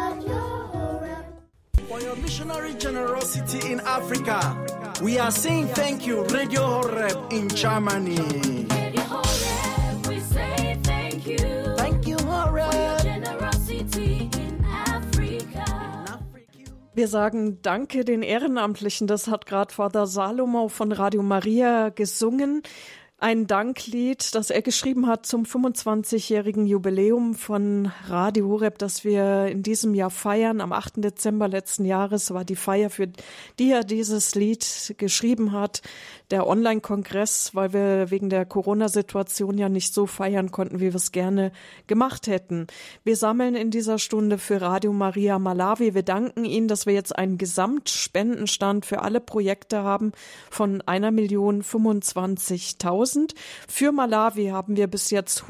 F: For your missionary generosity in Africa, we are saying thank you, Radio Horeb in Germany.
G: Radio Horeb, we say thank you.
F: Thank you, Horeb.
G: For your generosity in Africa.
A: Wir sagen Danke den Ehrenamtlichen. Das hat gerade Vater Salomo von Radio Maria gesungen. Ein Danklied, das er geschrieben hat zum 25-jährigen Jubiläum von Radio Horeb, das wir in diesem Jahr feiern. Am 8. Dezember letzten Jahres war die Feier, für die er dieses Lied geschrieben hat. Der Online-Kongress, weil wir wegen der Corona-Situation ja nicht so feiern konnten, wie wir es gerne gemacht hätten. Wir sammeln in dieser Stunde für Radio Maria Malawi. Wir danken Ihnen, dass wir jetzt einen Gesamtspendenstand für alle Projekte haben von 1.025.000. Für Malawi haben wir bis jetzt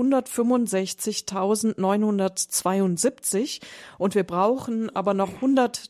A: 165.972 und wir brauchen aber noch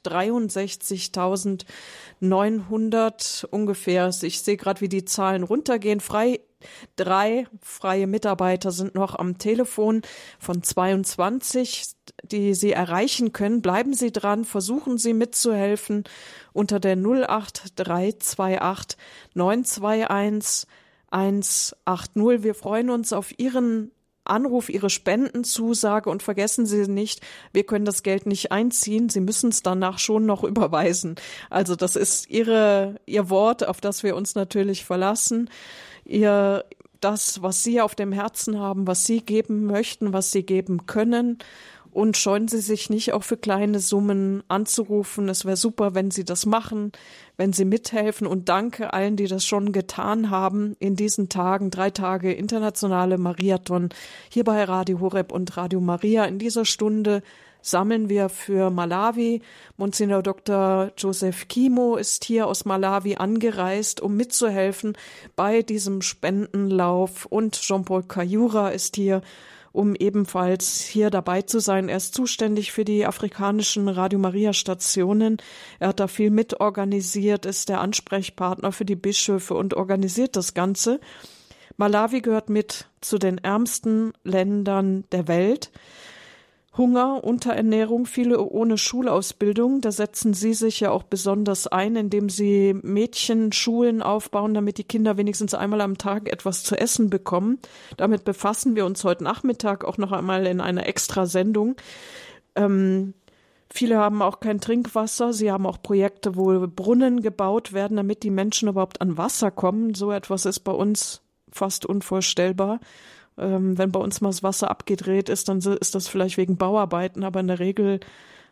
A: 163.900 ungefähr. Ich sehe gerade, wie die Zahlen runtergehen. 3 freie Mitarbeiter sind noch am Telefon von 22, die Sie erreichen können. Bleiben Sie dran, versuchen Sie mitzuhelfen unter der 08328 921 180. Wir freuen uns auf Ihren Anruf, Ihre Spendenzusage und vergessen Sie nicht, wir können das Geld nicht einziehen, Sie müssen es danach schon noch überweisen. Also das ist Ihr Wort, auf das wir uns natürlich verlassen. Das, was Sie auf dem Herzen haben, was Sie geben möchten, was Sie geben können. Und scheuen Sie sich nicht, auch für kleine Summen anzurufen. Es wäre super, wenn Sie das machen, wenn Sie mithelfen. Und danke allen, die das schon getan haben in diesen Tagen, 3 Tage internationale Mariathon hier bei Radio Horeb und Radio Maria. In dieser Stunde sammeln wir für Malawi. Monsignor Dr. Joseph Kimo ist hier aus Malawi angereist, um mitzuhelfen bei diesem Spendenlauf. Und Jean-Paul Kayura ist hier, um ebenfalls hier dabei zu sein. Er ist zuständig für die afrikanischen Radio Maria Stationen. Er hat da viel mitorganisiert, ist der Ansprechpartner für die Bischöfe und organisiert das Ganze. Malawi gehört mit zu den ärmsten Ländern der Welt. Hunger, Unterernährung, viele ohne Schulausbildung. Da setzen Sie sich ja auch besonders ein, indem Sie Mädchenschulen aufbauen, damit die Kinder wenigstens einmal am Tag etwas zu essen bekommen. Damit befassen wir uns heute Nachmittag auch noch einmal in einer Extrasendung. Viele haben auch kein Trinkwasser. Sie haben auch Projekte, wo Brunnen gebaut werden, damit die Menschen überhaupt an Wasser kommen. So etwas ist bei uns fast unvorstellbar. Wenn bei uns mal das Wasser abgedreht ist, dann ist das vielleicht wegen Bauarbeiten, aber in der Regel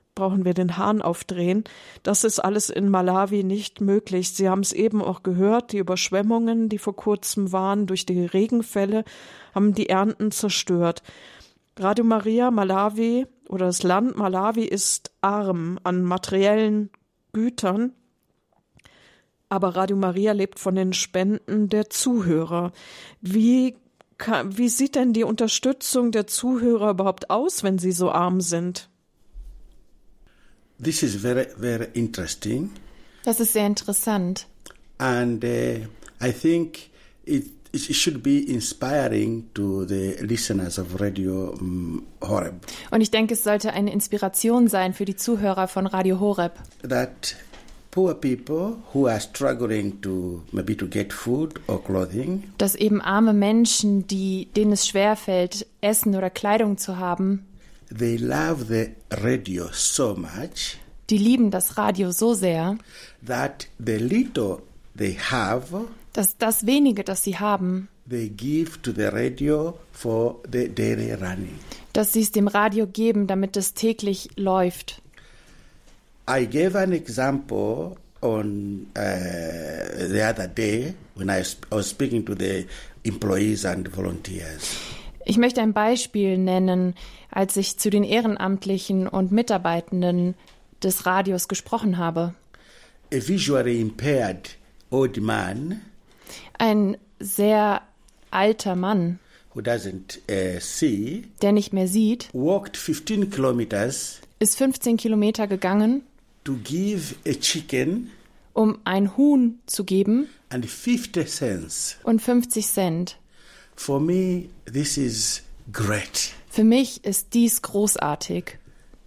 A: brauchen wir den Hahn aufdrehen. Das ist alles in Malawi nicht möglich. Sie haben es eben auch gehört, die Überschwemmungen, die vor kurzem waren, durch die Regenfälle, haben die Ernten zerstört. Radio Maria Malawi oder das Land Malawi ist arm an materiellen Gütern, aber Radio Maria lebt von den Spenden der Zuhörer. Wie sieht denn die Unterstützung der Zuhörer überhaupt aus, wenn sie so arm sind?
B: This is very, very interesting.
C: Das ist sehr interessant.
B: And I think it should be inspiring to the listeners of Radio Horeb.
C: Und ich denke, es sollte eine Inspiration sein für die Zuhörer von Radio Horeb.
B: That poor people who are struggling to get food or clothing,
C: Dass eben arme Menschen, denen es schwerfällt, Essen oder Kleidung zu haben,
B: they love the radio so much
C: die lieben das Radio so sehr,
B: that the little they have,
C: dass das wenige, das sie haben,
B: they give to the radio for the daily running.
C: dass sie es dem Radio geben, damit es täglich läuft.
B: I gave an example on the other day when I was speaking to the employees and volunteers.
C: Ich möchte ein Beispiel nennen, als ich zu den Ehrenamtlichen und Mitarbeitenden des Radios gesprochen habe.
B: A visually impaired old man
C: Ein sehr alter Mann,
B: who doesn't see
C: der nicht mehr sieht,
B: walked 15 kilometers
C: ist 15 Kilometer gegangen,
B: to give a chicken
C: um ein Huhn zu geben
B: and 50 cents.
C: und 50 Cent.
B: For me, this is great.
C: Für mich ist dies großartig.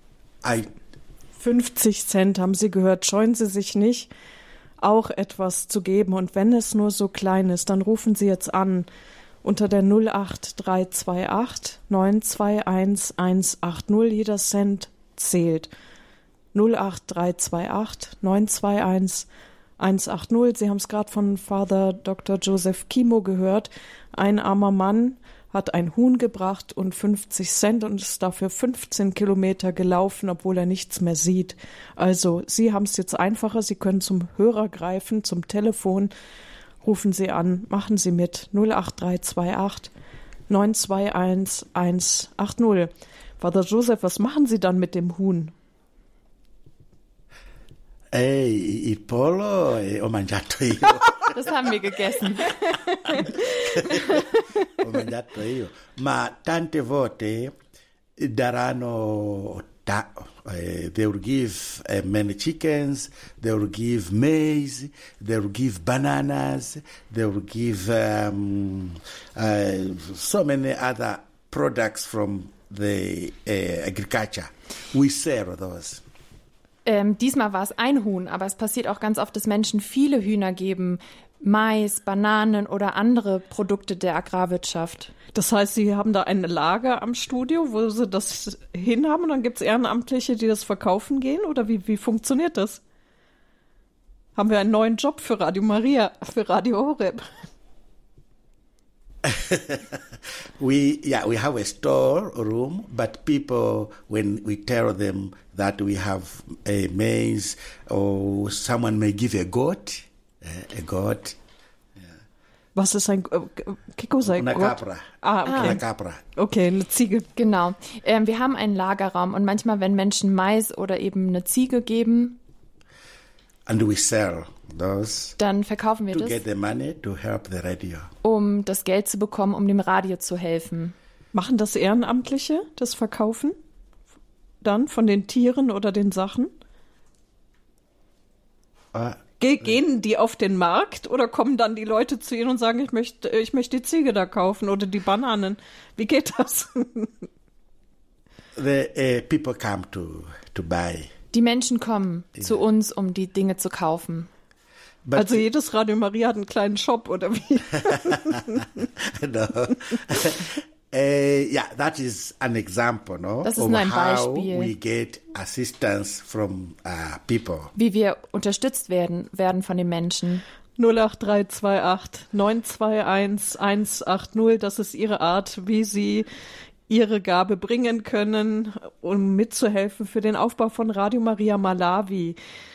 A: 50 Cent, haben Sie gehört, scheuen Sie sich nicht, auch etwas zu geben. Und wenn es nur so klein ist, dann rufen Sie jetzt an unter der 08328 921 180. Jeder Cent zählt. 08328 921 180. Sie haben es gerade von Father Dr. Joseph Kimo gehört. Ein armer Mann hat ein Huhn gebracht und 50 Cent und ist dafür 15 Kilometer gelaufen, obwohl er nichts mehr sieht. Also Sie haben es jetzt einfacher. Sie können zum Hörer greifen, zum Telefon. Rufen Sie an, machen Sie mit 08328 921 180. Father Joseph, was machen Sie dann mit dem Huhn?
B: Il pollo ho mangiato io.
C: Das haben wir gegessen.
B: Ho mangiato io. Ma tante volte daranno they will give many chickens, they will give maize, they will give bananas, they will give so many other products from the agriculture. We sell those.
C: Diesmal war es ein Huhn, aber es passiert auch ganz oft, dass Menschen viele Hühner geben, Mais, Bananen oder andere Produkte der Agrarwirtschaft.
A: Das heißt, Sie haben da ein Lager am Studio, wo Sie das hinhaben und dann gibt es Ehrenamtliche, die das verkaufen gehen? Oder wie funktioniert das? Haben wir einen neuen Job für Radio Maria, für Radio Horeb?
B: We have a store room, but people, when we tell them that we have a maize, or someone may give a goat.
A: Was ist ein Kiko sei
B: Una
A: Gott?
B: capra.
A: Okay.
B: Una capra.
A: Okay, eine Ziege.
C: Genau. Wir haben einen Lagerraum und manchmal, wenn Menschen Mais oder eben eine Ziege geben,
B: And we sell those
C: dann verkaufen wir
B: to
C: das,
B: get the money to help the radio.
C: um das Geld zu bekommen, um dem Radio zu helfen.
A: Machen das Ehrenamtliche, das Verkaufen? Dann von den Tieren oder den Sachen? Gehen die auf den Markt oder kommen dann die Leute zu ihnen und sagen, ich möchte die Ziege da kaufen oder die Bananen? Wie geht das?
B: The people come to buy.
C: Die Menschen kommen zu uns, um die Dinge zu kaufen.
B: But
A: Also jedes Radio Maria hat einen kleinen Shop oder wie?
B: no. Yeah, that is an example, no,
C: Das ist
B: of
C: nur ein
B: how
C: Beispiel.
B: we get assistance from people.
C: Wie wir unterstützt werden von den Menschen.
A: 08328 921 180, das ist Ihre Art, wie Sie ihre Gabe bringen können, um mitzuhelfen für den Aufbau von Radio Maria Malawi.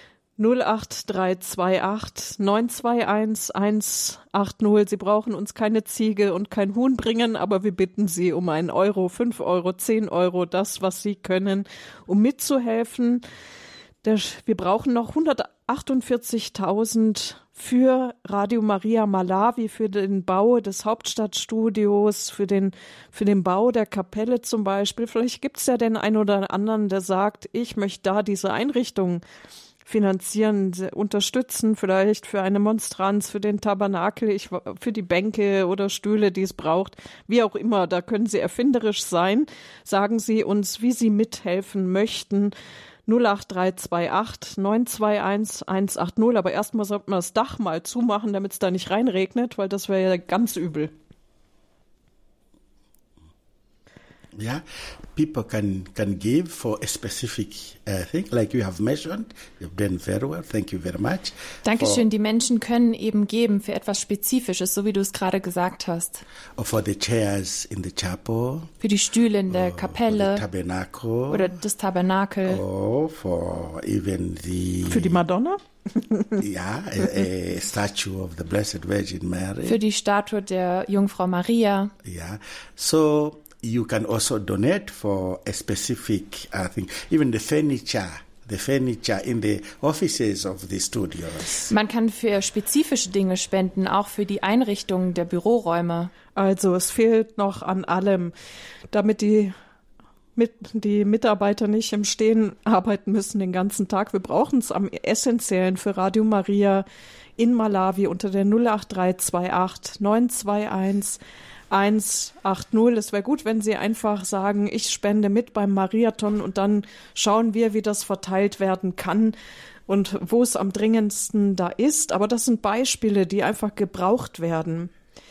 A: 08328 921 180. Sie brauchen uns keine Ziege und kein Huhn bringen, aber wir bitten Sie um 1 Euro, 5 Euro, 10 Euro, das, was Sie können, um mitzuhelfen. Wir brauchen noch 148.000 für Radio Maria Malawi, für den Bau des Hauptstadtstudios, für den Bau der Kapelle zum Beispiel. Vielleicht gibt es ja den einen oder anderen, der sagt, ich möchte da diese Einrichtung finanzieren, unterstützen, vielleicht für eine Monstranz, für den Tabernakel, für die Bänke oder Stühle, die es braucht, wie auch immer. Da können Sie erfinderisch sein. Sagen Sie uns, wie Sie mithelfen möchten. 08328 921 180. Aber erstmal sollte man das Dach mal zumachen, damit es da nicht reinregnet, weil das wäre ja ganz übel.
B: Yeah, people can give for a specific thing, like you have mentioned. You've done very well. Thank you very much.
C: Dankeschön. Die Menschen können eben geben für etwas Spezifisches, so wie du es gerade gesagt hast.
B: For the chairs in the chapel.
C: Für die Stühle in der Kapelle.
B: The tabernacle.
C: Oder das Tabernakel.
B: For even
A: für die Madonna?
B: Yeah, a statue of the Blessed Virgin Mary.
C: Für die Statue der Jungfrau Maria.
B: Yeah, so you can also donate for a specific thing, even the furniture in the offices of the studios.
C: Man kann für spezifische Dinge spenden, auch für die Einrichtung der Büroräume.
A: Also es fehlt noch an allem, damit die Mitarbeiter nicht im Stehen arbeiten müssen den ganzen Tag. Wir brauchen es am Essentiellen für Radio Maria in Malawi unter der 08328 921 180. Es wäre gut, wenn Sie einfach sagen, ich spende mit beim Mariathon und dann schauen wir, wie das verteilt werden kann und wo es am dringendsten da ist. Aber das sind Beispiele, die einfach gebraucht werden.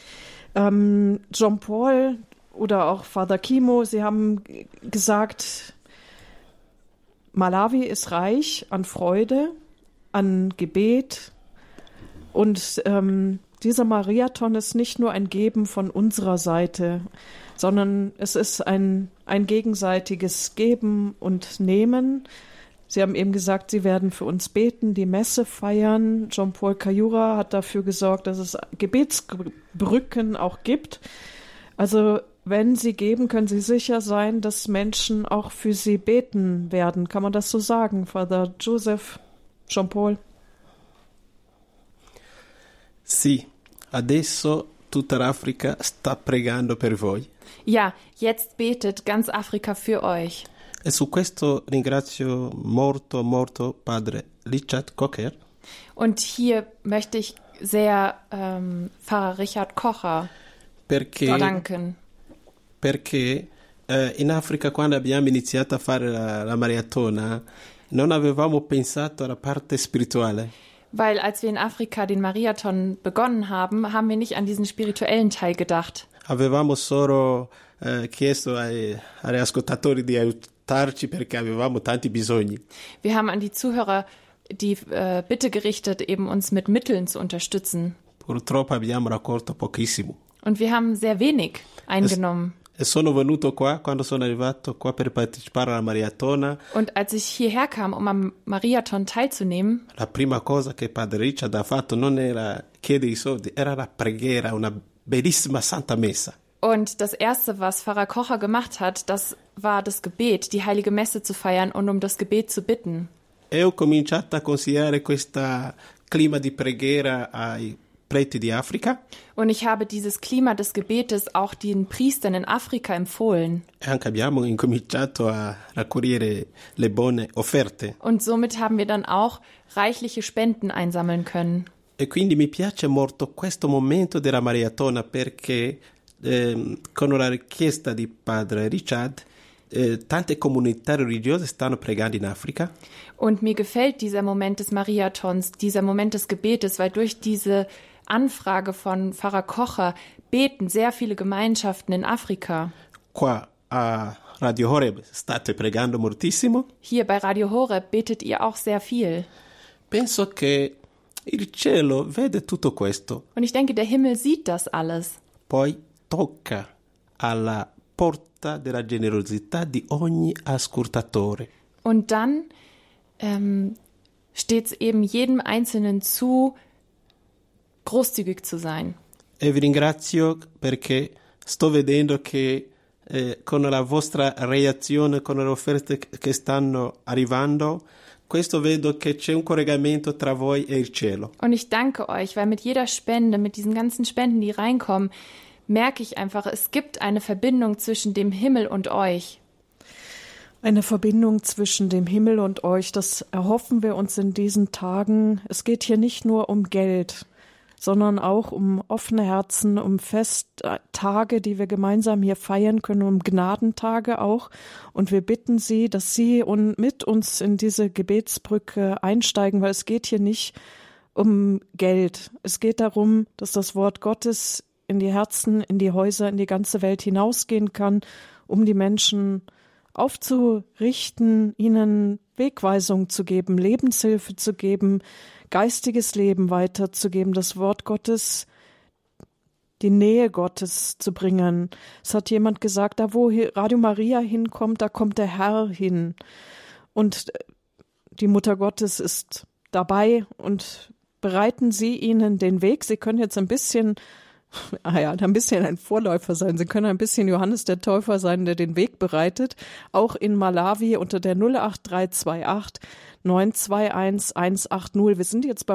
A: Jean-Paul oder auch Father Kimo, Sie haben gesagt, Malawi ist reich an Freude, an Gebet und dieser Mariathon ist nicht nur ein Geben von unserer Seite, sondern es ist ein gegenseitiges Geben und Nehmen. Sie haben eben gesagt, Sie werden für uns beten, die Messe feiern. Jean-Paul Kayura hat dafür gesorgt, dass es Gebetsbrücken auch gibt. Also wenn Sie geben, können Sie sicher sein, dass Menschen auch für Sie beten werden. Kann man das so sagen, Father Joseph, Jean-Paul?
D: Sì, adesso tutta l'Africa sta pregando per voi.
C: Ja, jetzt betet ganz Afrika für euch.
D: E su questo ringrazio molto Padre Richard Cocker.
C: Und hier möchte ich sehr Pfarrer Richard Kocher danken.
D: Perché in Africa, quando abbiamo iniziato a fare la maratona, non avevamo pensato alla parte spirituale.
C: Weil als wir in Afrika den Mariathon begonnen haben, haben wir nicht an diesen spirituellen Teil gedacht.
D: Avevamo solo chiesto agli ascoltatori di aiutarci perché avevamo tanti bisogni.
C: Wir haben an die Zuhörer die Bitte gerichtet, eben uns mit Mitteln zu unterstützen.
D: Purtroppo abbiamo raccolto pochissimo.
C: Und wir haben sehr wenig eingenommen.
D: E sono venuto qua, quando sono arrivato qua per partecipare alla maratona.
C: Und als ich hierher kam, um am Mariathon teilzunehmen,
D: la prima cosa che Padre Richard ha fatto non era chiedere i soldi, era la preghiera, una bellissima Santa Messa.
C: Und das Erste, was Pfarrer Kocher gemacht hat, das war das Gebet, die Heilige Messe zu feiern und um das Gebet zu bitten.
D: E ho cominciato a consigliare questo clima di preghiera ai preti di Africa.
C: Und ich habe dieses Klima des Gebetes auch den Priestern in Afrika empfohlen.
D: E anche abbiamo incominciato a raccogliere le buone offerte.
C: Und somit haben wir dann auch reichliche Spenden einsammeln können.
D: E quindi mi piace molto questo momento della maratona perché con la richiesta di Padre Richard tante comunità religiose stanno pregando in Africa.
C: Und mir gefällt dieser Moment des Mariathons, dieser Moment des Gebetes, weil durch diese Anfrage von Pfarrer Kocher beten sehr viele Gemeinschaften in Afrika.
D: Qua a Radio Horeb state pregando moltissimo.
C: Hier bei Radio Horeb betet ihr auch sehr viel.
D: Penso che il cielo vede tutto questo.
C: Und ich denke, der Himmel sieht das alles.
D: Poi tocca alla porta della generosità di ogni ascoltatore.
C: Und dann steht es eben jedem Einzelnen zu, großzügig zu sein.
D: E vi ringrazio perché sto vedendo che con la vostra reazione, con le offerte che stanno arrivando, questo vedo che c'è un collegamento tra voi e il cielo.
C: Und ich danke euch, weil mit jeder Spende, mit diesen ganzen Spenden, die reinkommen, merke ich einfach, es gibt eine Verbindung zwischen dem Himmel und euch.
A: Eine Verbindung zwischen dem Himmel und euch, das erhoffen wir uns in diesen Tagen. Es geht hier nicht nur um Geld, sondern auch um offene Herzen, um Festtage, die wir gemeinsam hier feiern können, um Gnadentage auch. Und wir bitten Sie, dass Sie mit uns in diese Gebetsbrücke einsteigen, weil es geht hier nicht um Geld. Es geht darum, dass das Wort Gottes in die Herzen, in die Häuser, in die ganze Welt hinausgehen kann, um die Menschen aufzurichten, ihnen Wegweisung zu geben, Lebenshilfe zu geben, geistiges Leben weiterzugeben, das Wort Gottes, die Nähe Gottes zu bringen. Es hat jemand gesagt, da wo Radio Maria hinkommt, da kommt der Herr hin. Und die Mutter Gottes ist dabei und bereiten Sie ihnen den Weg. Sie können jetzt ein bisschen ein Vorläufer sein. Sie können ein bisschen Johannes der Täufer sein, der den Weg bereitet. Auch in Malawi unter der 08328 921 180. Wir sind jetzt bei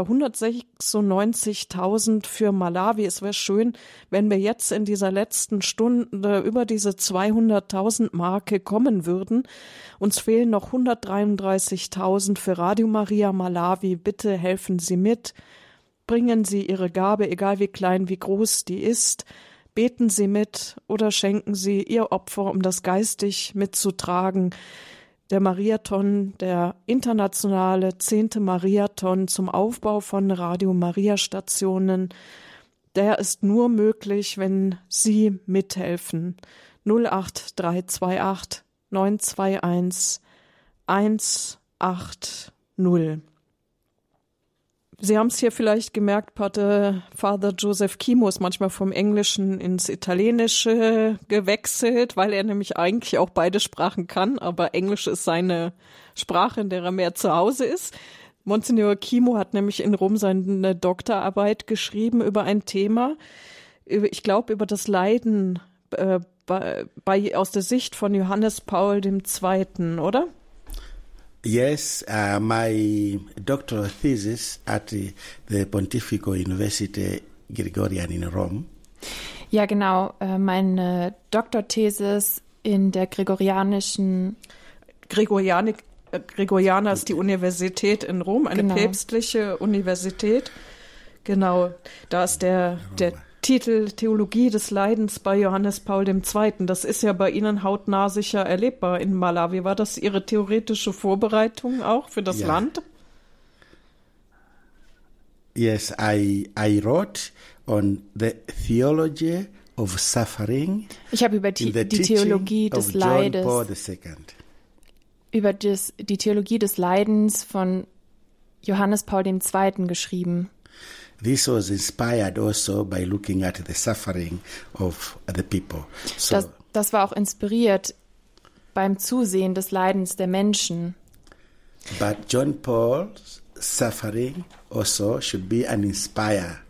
A: 196.000 für Malawi. Es wäre schön, wenn wir jetzt in dieser letzten Stunde über diese 200.000 Marke kommen würden. Uns fehlen noch 133.000 für Radio Maria Malawi. Bitte helfen Sie mit. Bringen Sie Ihre Gabe, egal wie klein, wie groß die ist. Beten Sie mit oder schenken Sie Ihr Opfer, um das geistig mitzutragen. Der Mariathon, der internationale 10. Mariathon zum Aufbau von Radio Maria Stationen, der ist nur möglich, wenn Sie mithelfen. 08328 921 180. Sie haben es hier vielleicht gemerkt, Father Joseph Kimo ist manchmal vom Englischen ins Italienische gewechselt, weil er nämlich eigentlich auch beide Sprachen kann, aber Englisch ist seine Sprache, in der er mehr zu Hause ist. Monsignor Kimo hat nämlich in Rom seine Doktorarbeit geschrieben über ein Thema, ich glaube über das Leiden aus der Sicht von Johannes Paul II., oder?
B: Yes, my doctoral thesis at the Pontifical University Gregorian in Rome.
C: Ja, genau. Meine Doktorthesis in der Gregorianer ist die Universität in Rom, eine päpstliche Universität. Genau, da ist der Titel Theologie des Leidens bei Johannes Paul II. Das ist ja bei Ihnen hautnah sicher erlebbar in Malawi. War das Ihre theoretische Vorbereitung auch für das Land?
B: Yes, I wrote on the theology of suffering.
C: Ich habe über die Theologie des Leides, die Theologie des Leidens von Johannes Paul II. Geschrieben.
B: This was inspired also by looking at the suffering of the people. So,
C: das war auch inspiriert beim Zusehen des Leidens der Menschen.
B: But John Paul's suffering also should be an inspiration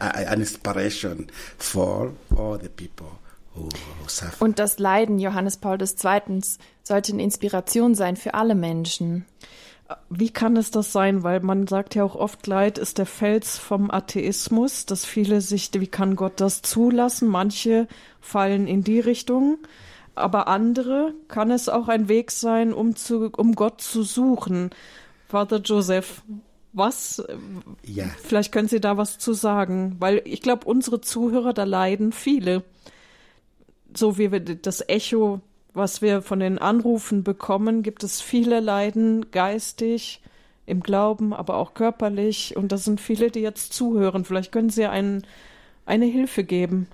B: for all the people who suffer.
C: Und das Leiden Johannes Paul II. Sollte eine Inspiration sein für alle Menschen.
A: Wie kann es das sein? Weil man sagt ja auch oft, Leid ist der Fels vom Atheismus, dass viele wie kann Gott das zulassen? Manche fallen in die Richtung, aber andere kann es auch ein Weg sein, um Gott zu suchen. Father Joseph, vielleicht können Sie da was zu sagen, weil ich glaube, unsere Zuhörer, da leiden viele. So wie wir das Echo, was wir von den Anrufen bekommen, gibt es viele Leiden, geistig, im Glauben, aber auch körperlich. Und das sind viele, die jetzt zuhören. Vielleicht können Sie eine Hilfe geben.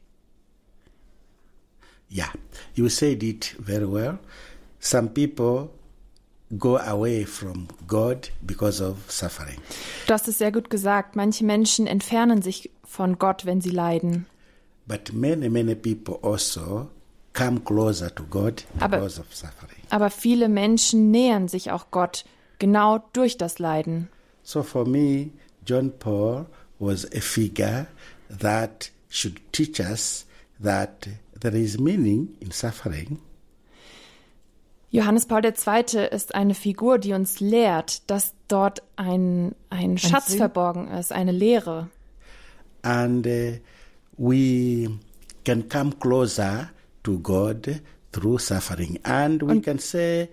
B: Yeah, you said it very well. Some people go away from God because of suffering.
C: Du hast es sehr gut gesagt. Manche Menschen entfernen sich von Gott, wenn sie leiden.
B: But many people also come closer to God
C: Aber-
B: because of suffering.
C: Aber viele Menschen nähern sich auch Gott genau durch das Leiden.
B: So for me, John Paul was a figure that should teach us that there is meaning in suffering.
C: Johannes Paul II. Ist eine Figur, die uns lehrt, dass dort ein Schatz
A: Sinn.
C: verborgen ist, eine Lehre.
B: And we can come closer to God through suffering. And we can say,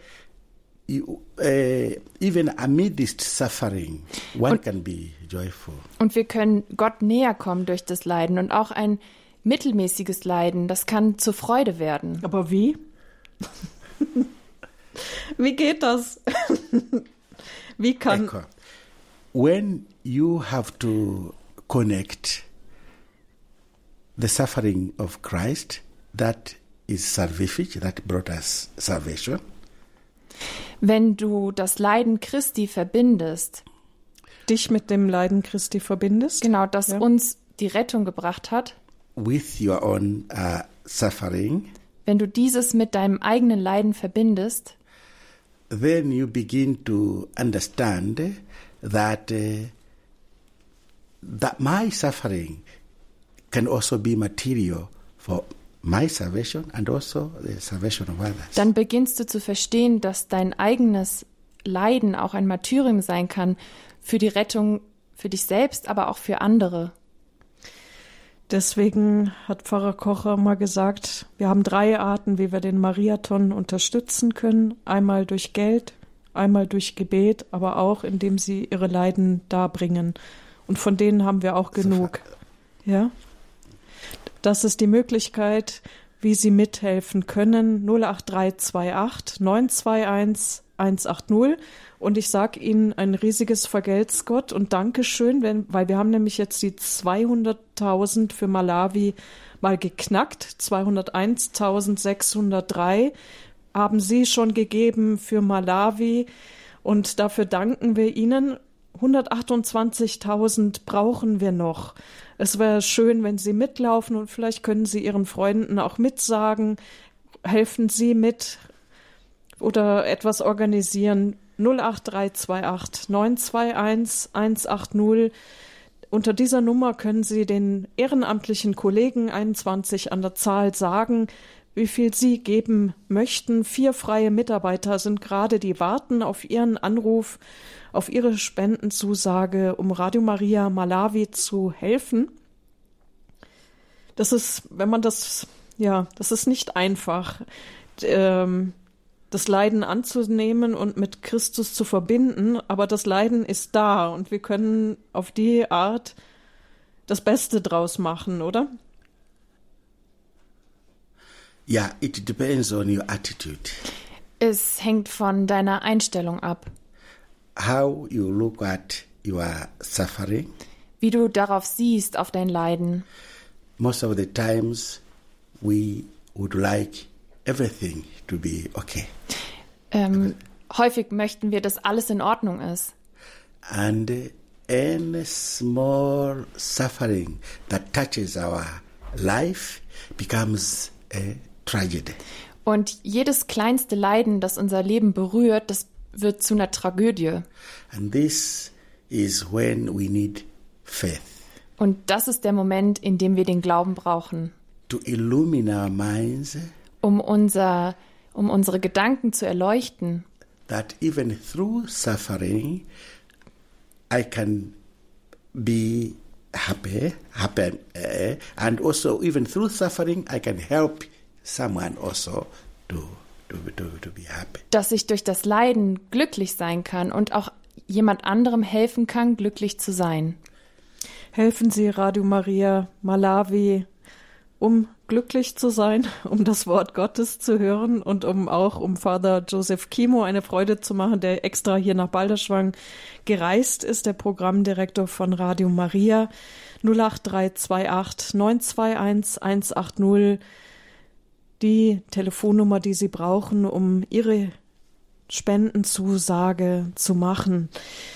B: even amidst suffering, one can be joyful.
C: Und wir können Gott näher kommen durch das Leiden. Und auch ein mittelmäßiges Leiden, das kann zur Freude werden.
A: Aber wie? Wie geht das? Wie kann...
B: Echo. When you have to connect the suffering of Christ, that is salvific, that brought us salvation.
C: Wenn du das Leiden Christi verbindest,
A: dich mit dem Leiden Christi verbindest?
C: genau, das
A: Ja.
C: uns die Rettung gebracht hat,
B: With your own suffering,
C: wenn du dieses mit deinem eigenen Leiden verbindest,
B: then you begin to understand that that my suffering can also be material for my salvation and also the salvation of others.
C: dann beginnst du zu verstehen, dass dein eigenes Leiden auch ein Martyrium sein kann für die Rettung, für dich selbst, aber auch für andere.
A: Deswegen hat Pfarrer Kocher mal gesagt, wir haben 3 Arten, wie wir den Mariathon unterstützen können. Einmal durch Geld, einmal durch Gebet, aber auch indem sie ihre Leiden darbringen. Und von denen haben wir auch genug. Ja? Das ist die Möglichkeit, wie Sie mithelfen können. 08328 921 180. Und ich sage Ihnen ein riesiges Vergelt's Gott und Dankeschön, weil wir haben nämlich jetzt die 200.000 für Malawi mal geknackt. 201.603 haben Sie schon gegeben für Malawi und dafür danken wir Ihnen. 128.000 brauchen wir noch. Es wäre schön, wenn Sie mitlaufen und vielleicht können Sie Ihren Freunden auch mitsagen. Helfen Sie mit oder etwas organisieren. 08328 921 180. Unter dieser Nummer können Sie den ehrenamtlichen Kollegen 21 an der Zahl sagen, wie viel Sie geben möchten. 4 freie Mitarbeiter sind gerade, die warten auf Ihren Anruf, auf Ihre Spendenzusage, um Radio Maria Malawi zu helfen. Das ist, wenn man das, ja, das ist nicht einfach, das Leiden anzunehmen und mit Christus zu verbinden, aber das Leiden ist da und wir können auf die Art das Beste draus machen, oder?
B: Yeah, it depends on your attitude.
C: Es hängt von deiner Einstellung ab,
B: How you look at your suffering.
C: wie du darauf siehst, auf dein Leiden.
B: Most of the times we would like everything to be okay.
C: Häufig möchten wir, dass alles in Ordnung ist.
B: And any small suffering that touches our life becomes a tragedy.
C: Und jedes kleinste Leiden, das unser Leben berührt, das wird zu einer Tragödie.
B: And this is when we need faith
C: Und das ist der Moment, in dem wir den Glauben brauchen,
B: to illumine our minds
C: um unsere Gedanken zu erleuchten,
B: that even through suffering I can be happy, and also even through suffering I can help someone also to be happy.
C: dass ich durch das Leiden glücklich sein kann und auch jemand anderem helfen kann, glücklich zu sein.
A: Helfen Sie Radio Maria Malawi, um glücklich zu sein, um das Wort Gottes zu hören und um Father Joseph Kimo eine Freude zu machen, der extra hier nach Balderschwang gereist ist, der Programmdirektor von Radio Maria. 08328 921 180, die Telefonnummer, die Sie brauchen, um Ihre Spendenzusage zu machen.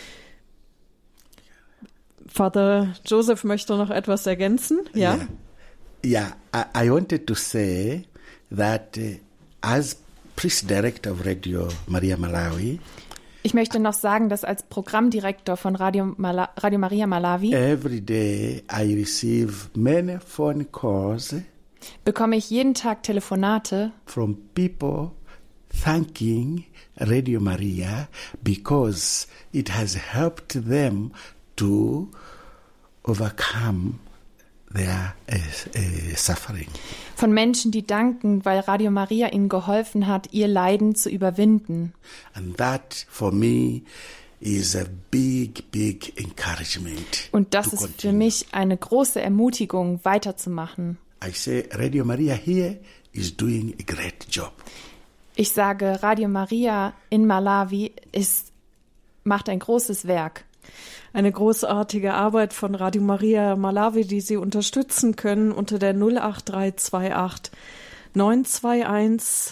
A: Father Joseph möchte noch etwas ergänzen, ja?
B: Yeah, I wanted to say that as priest director of Radio Maria Malawi,
C: Ich möchte noch sagen, dass als Programmdirektor von Radio Maria Malawi
B: every day I receive many phone calls
C: bekomme ich jeden Tag Telefonate
B: from people thanking Radio Maria because it has helped them to overcome their suffering.
C: von Menschen, die danken, weil Radio Maria ihnen geholfen hat, ihr Leiden zu überwinden.
B: And that for me is a big, big encouragement.
C: Und das
B: to
C: ist für
B: continue.
C: mich eine große Ermutigung, weiterzumachen.
B: I say Radio Maria here is doing a great job.
C: Ich sage, Radio Maria in Malawi macht ein großes Werk.
A: Eine großartige Arbeit von Radio Maria Malawi, die Sie unterstützen können unter der 08328 921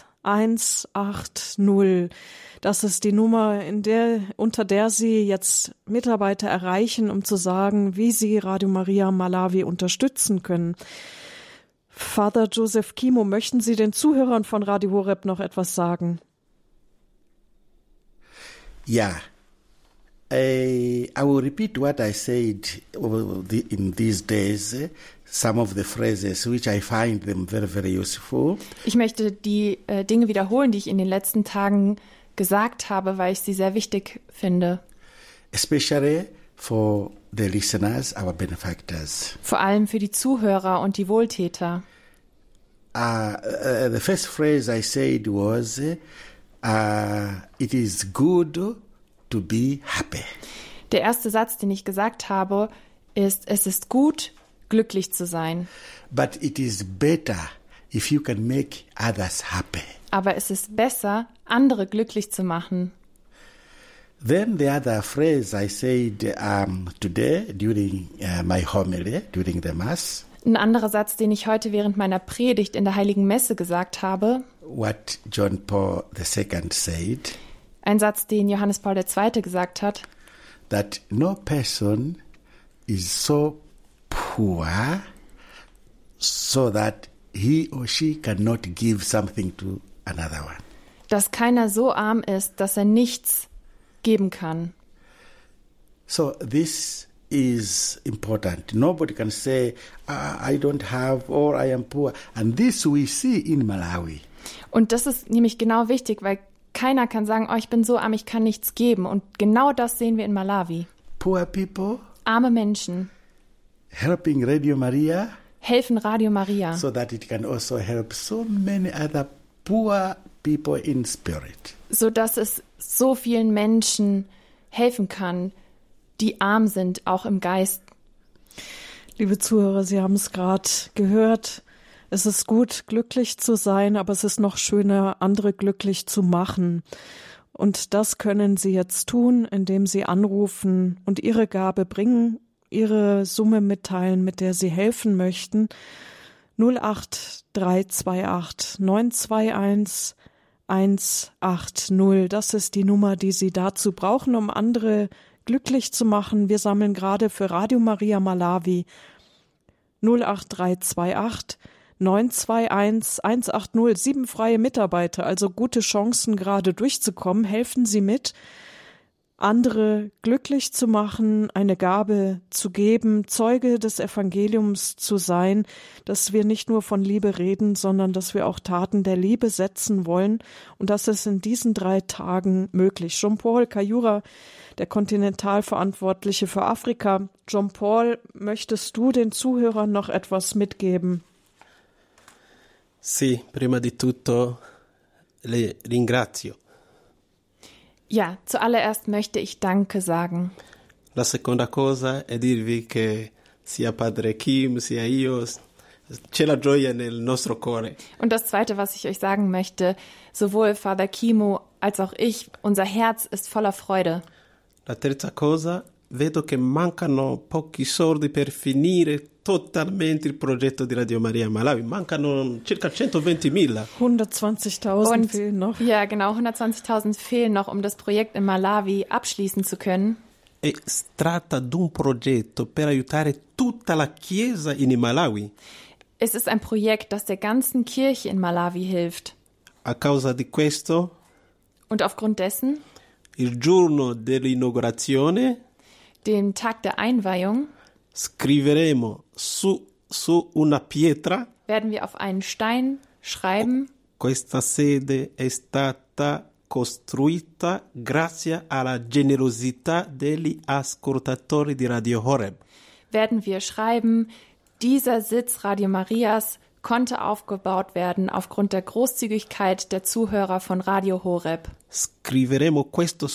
A: 180. Das ist die Nummer, unter der Sie jetzt Mitarbeiter erreichen, um zu sagen, wie Sie Radio Maria Malawi unterstützen können. Father Joseph Kimo, möchten Sie den Zuhörern von Radio Horeb noch etwas sagen?
B: Yeah. I will repeat what I said in these days, some of the phrases which I find them very, very useful.
C: Ich möchte die Dinge wiederholen, die ich in den letzten Tagen gesagt habe, weil ich sie sehr wichtig finde.
B: Especially for the listeners, our benefactors.
C: Vor allem für die Zuhörer und die Wohltäter.
B: The first phrase I said was, it is good to be happy.
C: Der erste Satz, den ich gesagt habe, ist, es ist gut, glücklich zu sein.
B: But it is better if you can make others happy.
C: Aber es ist besser, andere glücklich zu machen.
B: Then the other phrase I said today during my homily, during the Mass,
C: Ein anderer Satz, den ich heute während meiner Predigt in der Heiligen Messe gesagt habe,
B: what John Paul II said,
C: ein Satz, den Johannes Paul II. Gesagt hat,
B: that no person is so poor so that he or she cannot give something to another one.
C: dass keiner so arm ist, dass er nichts geben kann.
B: So this is important. Nobody can say, I don't have or I am poor. And this we see in Malawi.
C: Und das ist nämlich genau wichtig, weil keiner kann sagen, oh, ich bin so arm, ich kann nichts geben. Und genau das sehen wir in Malawi.
B: Poor people
C: Arme Menschen
B: helping Radio Maria
C: helfen Radio Maria,
B: so that it can also help so many other poor people in spirit.
C: sodass es so vielen Menschen helfen kann, die arm sind, auch im Geist.
A: Liebe Zuhörer, Sie haben es gerade gehört. Es ist gut, glücklich zu sein, aber es ist noch schöner, andere glücklich zu machen. Und das können Sie jetzt tun, indem Sie anrufen und Ihre Gabe bringen, Ihre Summe mitteilen, mit der Sie helfen möchten. 08328 921 180. Das ist die Nummer, die Sie dazu brauchen, um andere glücklich zu machen. Wir sammeln gerade für Radio Maria Malawi 08328 921 180. 7 freie Mitarbeiter, also gute Chancen, gerade durchzukommen. Helfen Sie mit, andere glücklich zu machen, eine Gabe zu geben, Zeuge des Evangeliums zu sein, dass wir nicht nur von Liebe reden, sondern dass wir auch Taten der Liebe setzen wollen. Und das ist in diesen 3 Tagen möglich. Jean-Paul Kayura, der Kontinentalverantwortliche für Afrika. Jean-Paul, möchtest du den Zuhörern noch etwas mitgeben?
D: Sì, prima di tutto le ringrazio.
C: Ja, zuallererst möchte ich Danke sagen.
D: La seconda cosa è dirvi che sia Padre Kim, sia io, c'è la gioia nel nostro cuore.
C: Und das Zweite, was ich euch sagen möchte, sowohl Father Kimo als auch ich, unser Herz ist voller Freude.
D: La terza cosa, vedo che mancano pochi soldi per finire totalmente il progetto di Radio Maria Malawi. Mancano circa 120.000.
A: 120.000 fehlen noch.
C: Ja, genau, 120.000 fehlen noch, um das Projekt in Malawi abschließen zu können.
D: E si tratta di un progetto per aiutare tutta la Chiesa in Malawi.
C: Es ist ein Projekt, das der ganzen Kirche in Malawi hilft.
D: A causa di questo,
C: Und aufgrund dessen,
D: il giorno dell'inaugurazione,
C: den Tag der Einweihung,
D: scriveremo su una pietra:
C: werden wir auf einen Stein schreiben:
D: questa sede è stata costruita grazie alla generosità degli ascoltatori di Radio Horeb.
C: werden wir schreiben, dieser Sitz Radio Marias konnte aufgebaut werden aufgrund der Großzügigkeit der Zuhörer von Radio Horeb.
D: Scriveremo questo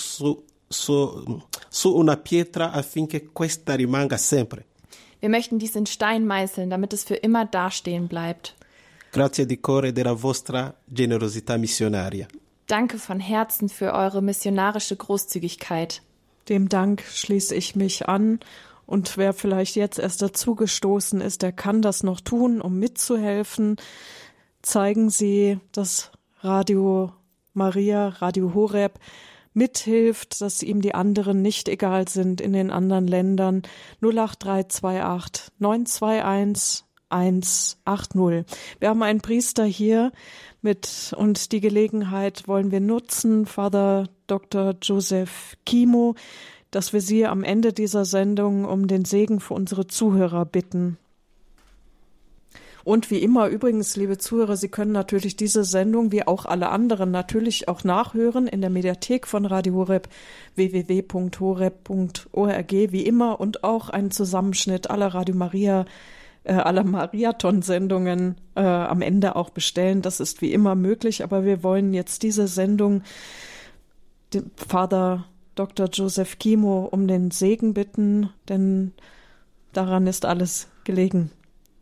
D: su una pietra affinché questa rimanga sempre.
C: Wir möchten dies in Stein meißeln, damit es für immer dastehen bleibt.
D: Grazie di cuore della vostra generosità missionaria.
C: Danke von Herzen für eure missionarische Großzügigkeit.
A: Dem Dank schließe ich mich an. Und wer vielleicht jetzt erst dazugestoßen ist, der kann das noch tun, um mitzuhelfen. Zeigen Sie, dass Radio Maria, Radio Horeb mithilft, dass ihm die anderen nicht egal sind in den anderen Ländern. 08328 921 180. Wir haben einen Priester hier und die Gelegenheit wollen wir nutzen, Father Dr. Joseph Kimo, dass wir Sie am Ende dieser Sendung um den Segen für unsere Zuhörer bitten. Und wie immer übrigens, liebe Zuhörer, Sie können natürlich diese Sendung, wie auch alle anderen, natürlich auch nachhören in der Mediathek von Radio Horeb, www.horeb.org, wie immer, und auch einen Zusammenschnitt aller Radio Maria, aller Mariathon-Sendungen am Ende auch bestellen. Das ist wie immer möglich, aber wir wollen jetzt diese Sendung, den Vater Dr. Joseph Kimo, um den Segen bitten, denn daran ist alles gelegen.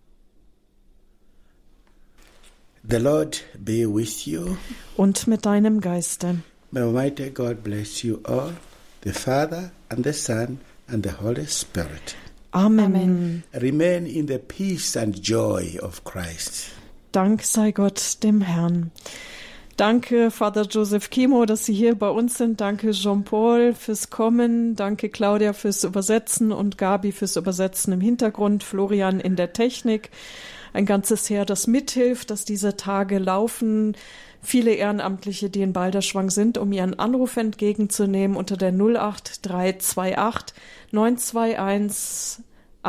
B: The Lord be with you.
A: Und mit deinem Geiste.
B: May Almighty God bless you all, the Father and the Son and the Holy Spirit.
A: Amen.
C: Amen.
B: Remain in the peace and joy of Christ.
A: Dank sei Gott dem Herrn. Danke, Vater Joseph Kimo, dass Sie hier bei uns sind. Danke, Jean-Paul, fürs Kommen. Danke, Claudia, fürs Übersetzen und Gabi fürs Übersetzen im Hintergrund. Florian in der Technik. Ein ganzes Heer, das mithilft, dass diese Tage laufen. Viele Ehrenamtliche, die in Balderschwang sind, um ihren Anruf entgegenzunehmen unter der 08328 921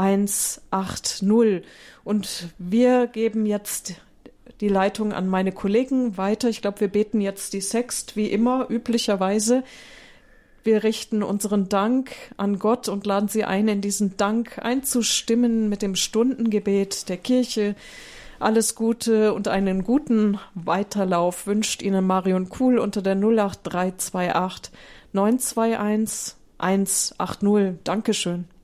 A: 180. Und wir geben jetzt die Leitung an meine Kollegen weiter. Ich glaube, wir beten jetzt die Sext, wie immer, üblicherweise. Wir richten unseren Dank an Gott und laden Sie ein, in diesen Dank einzustimmen mit dem Stundengebet der Kirche. Alles Gute und einen guten Weiterlauf wünscht Ihnen Marion Kuhl unter der 08328 921 180. Dankeschön.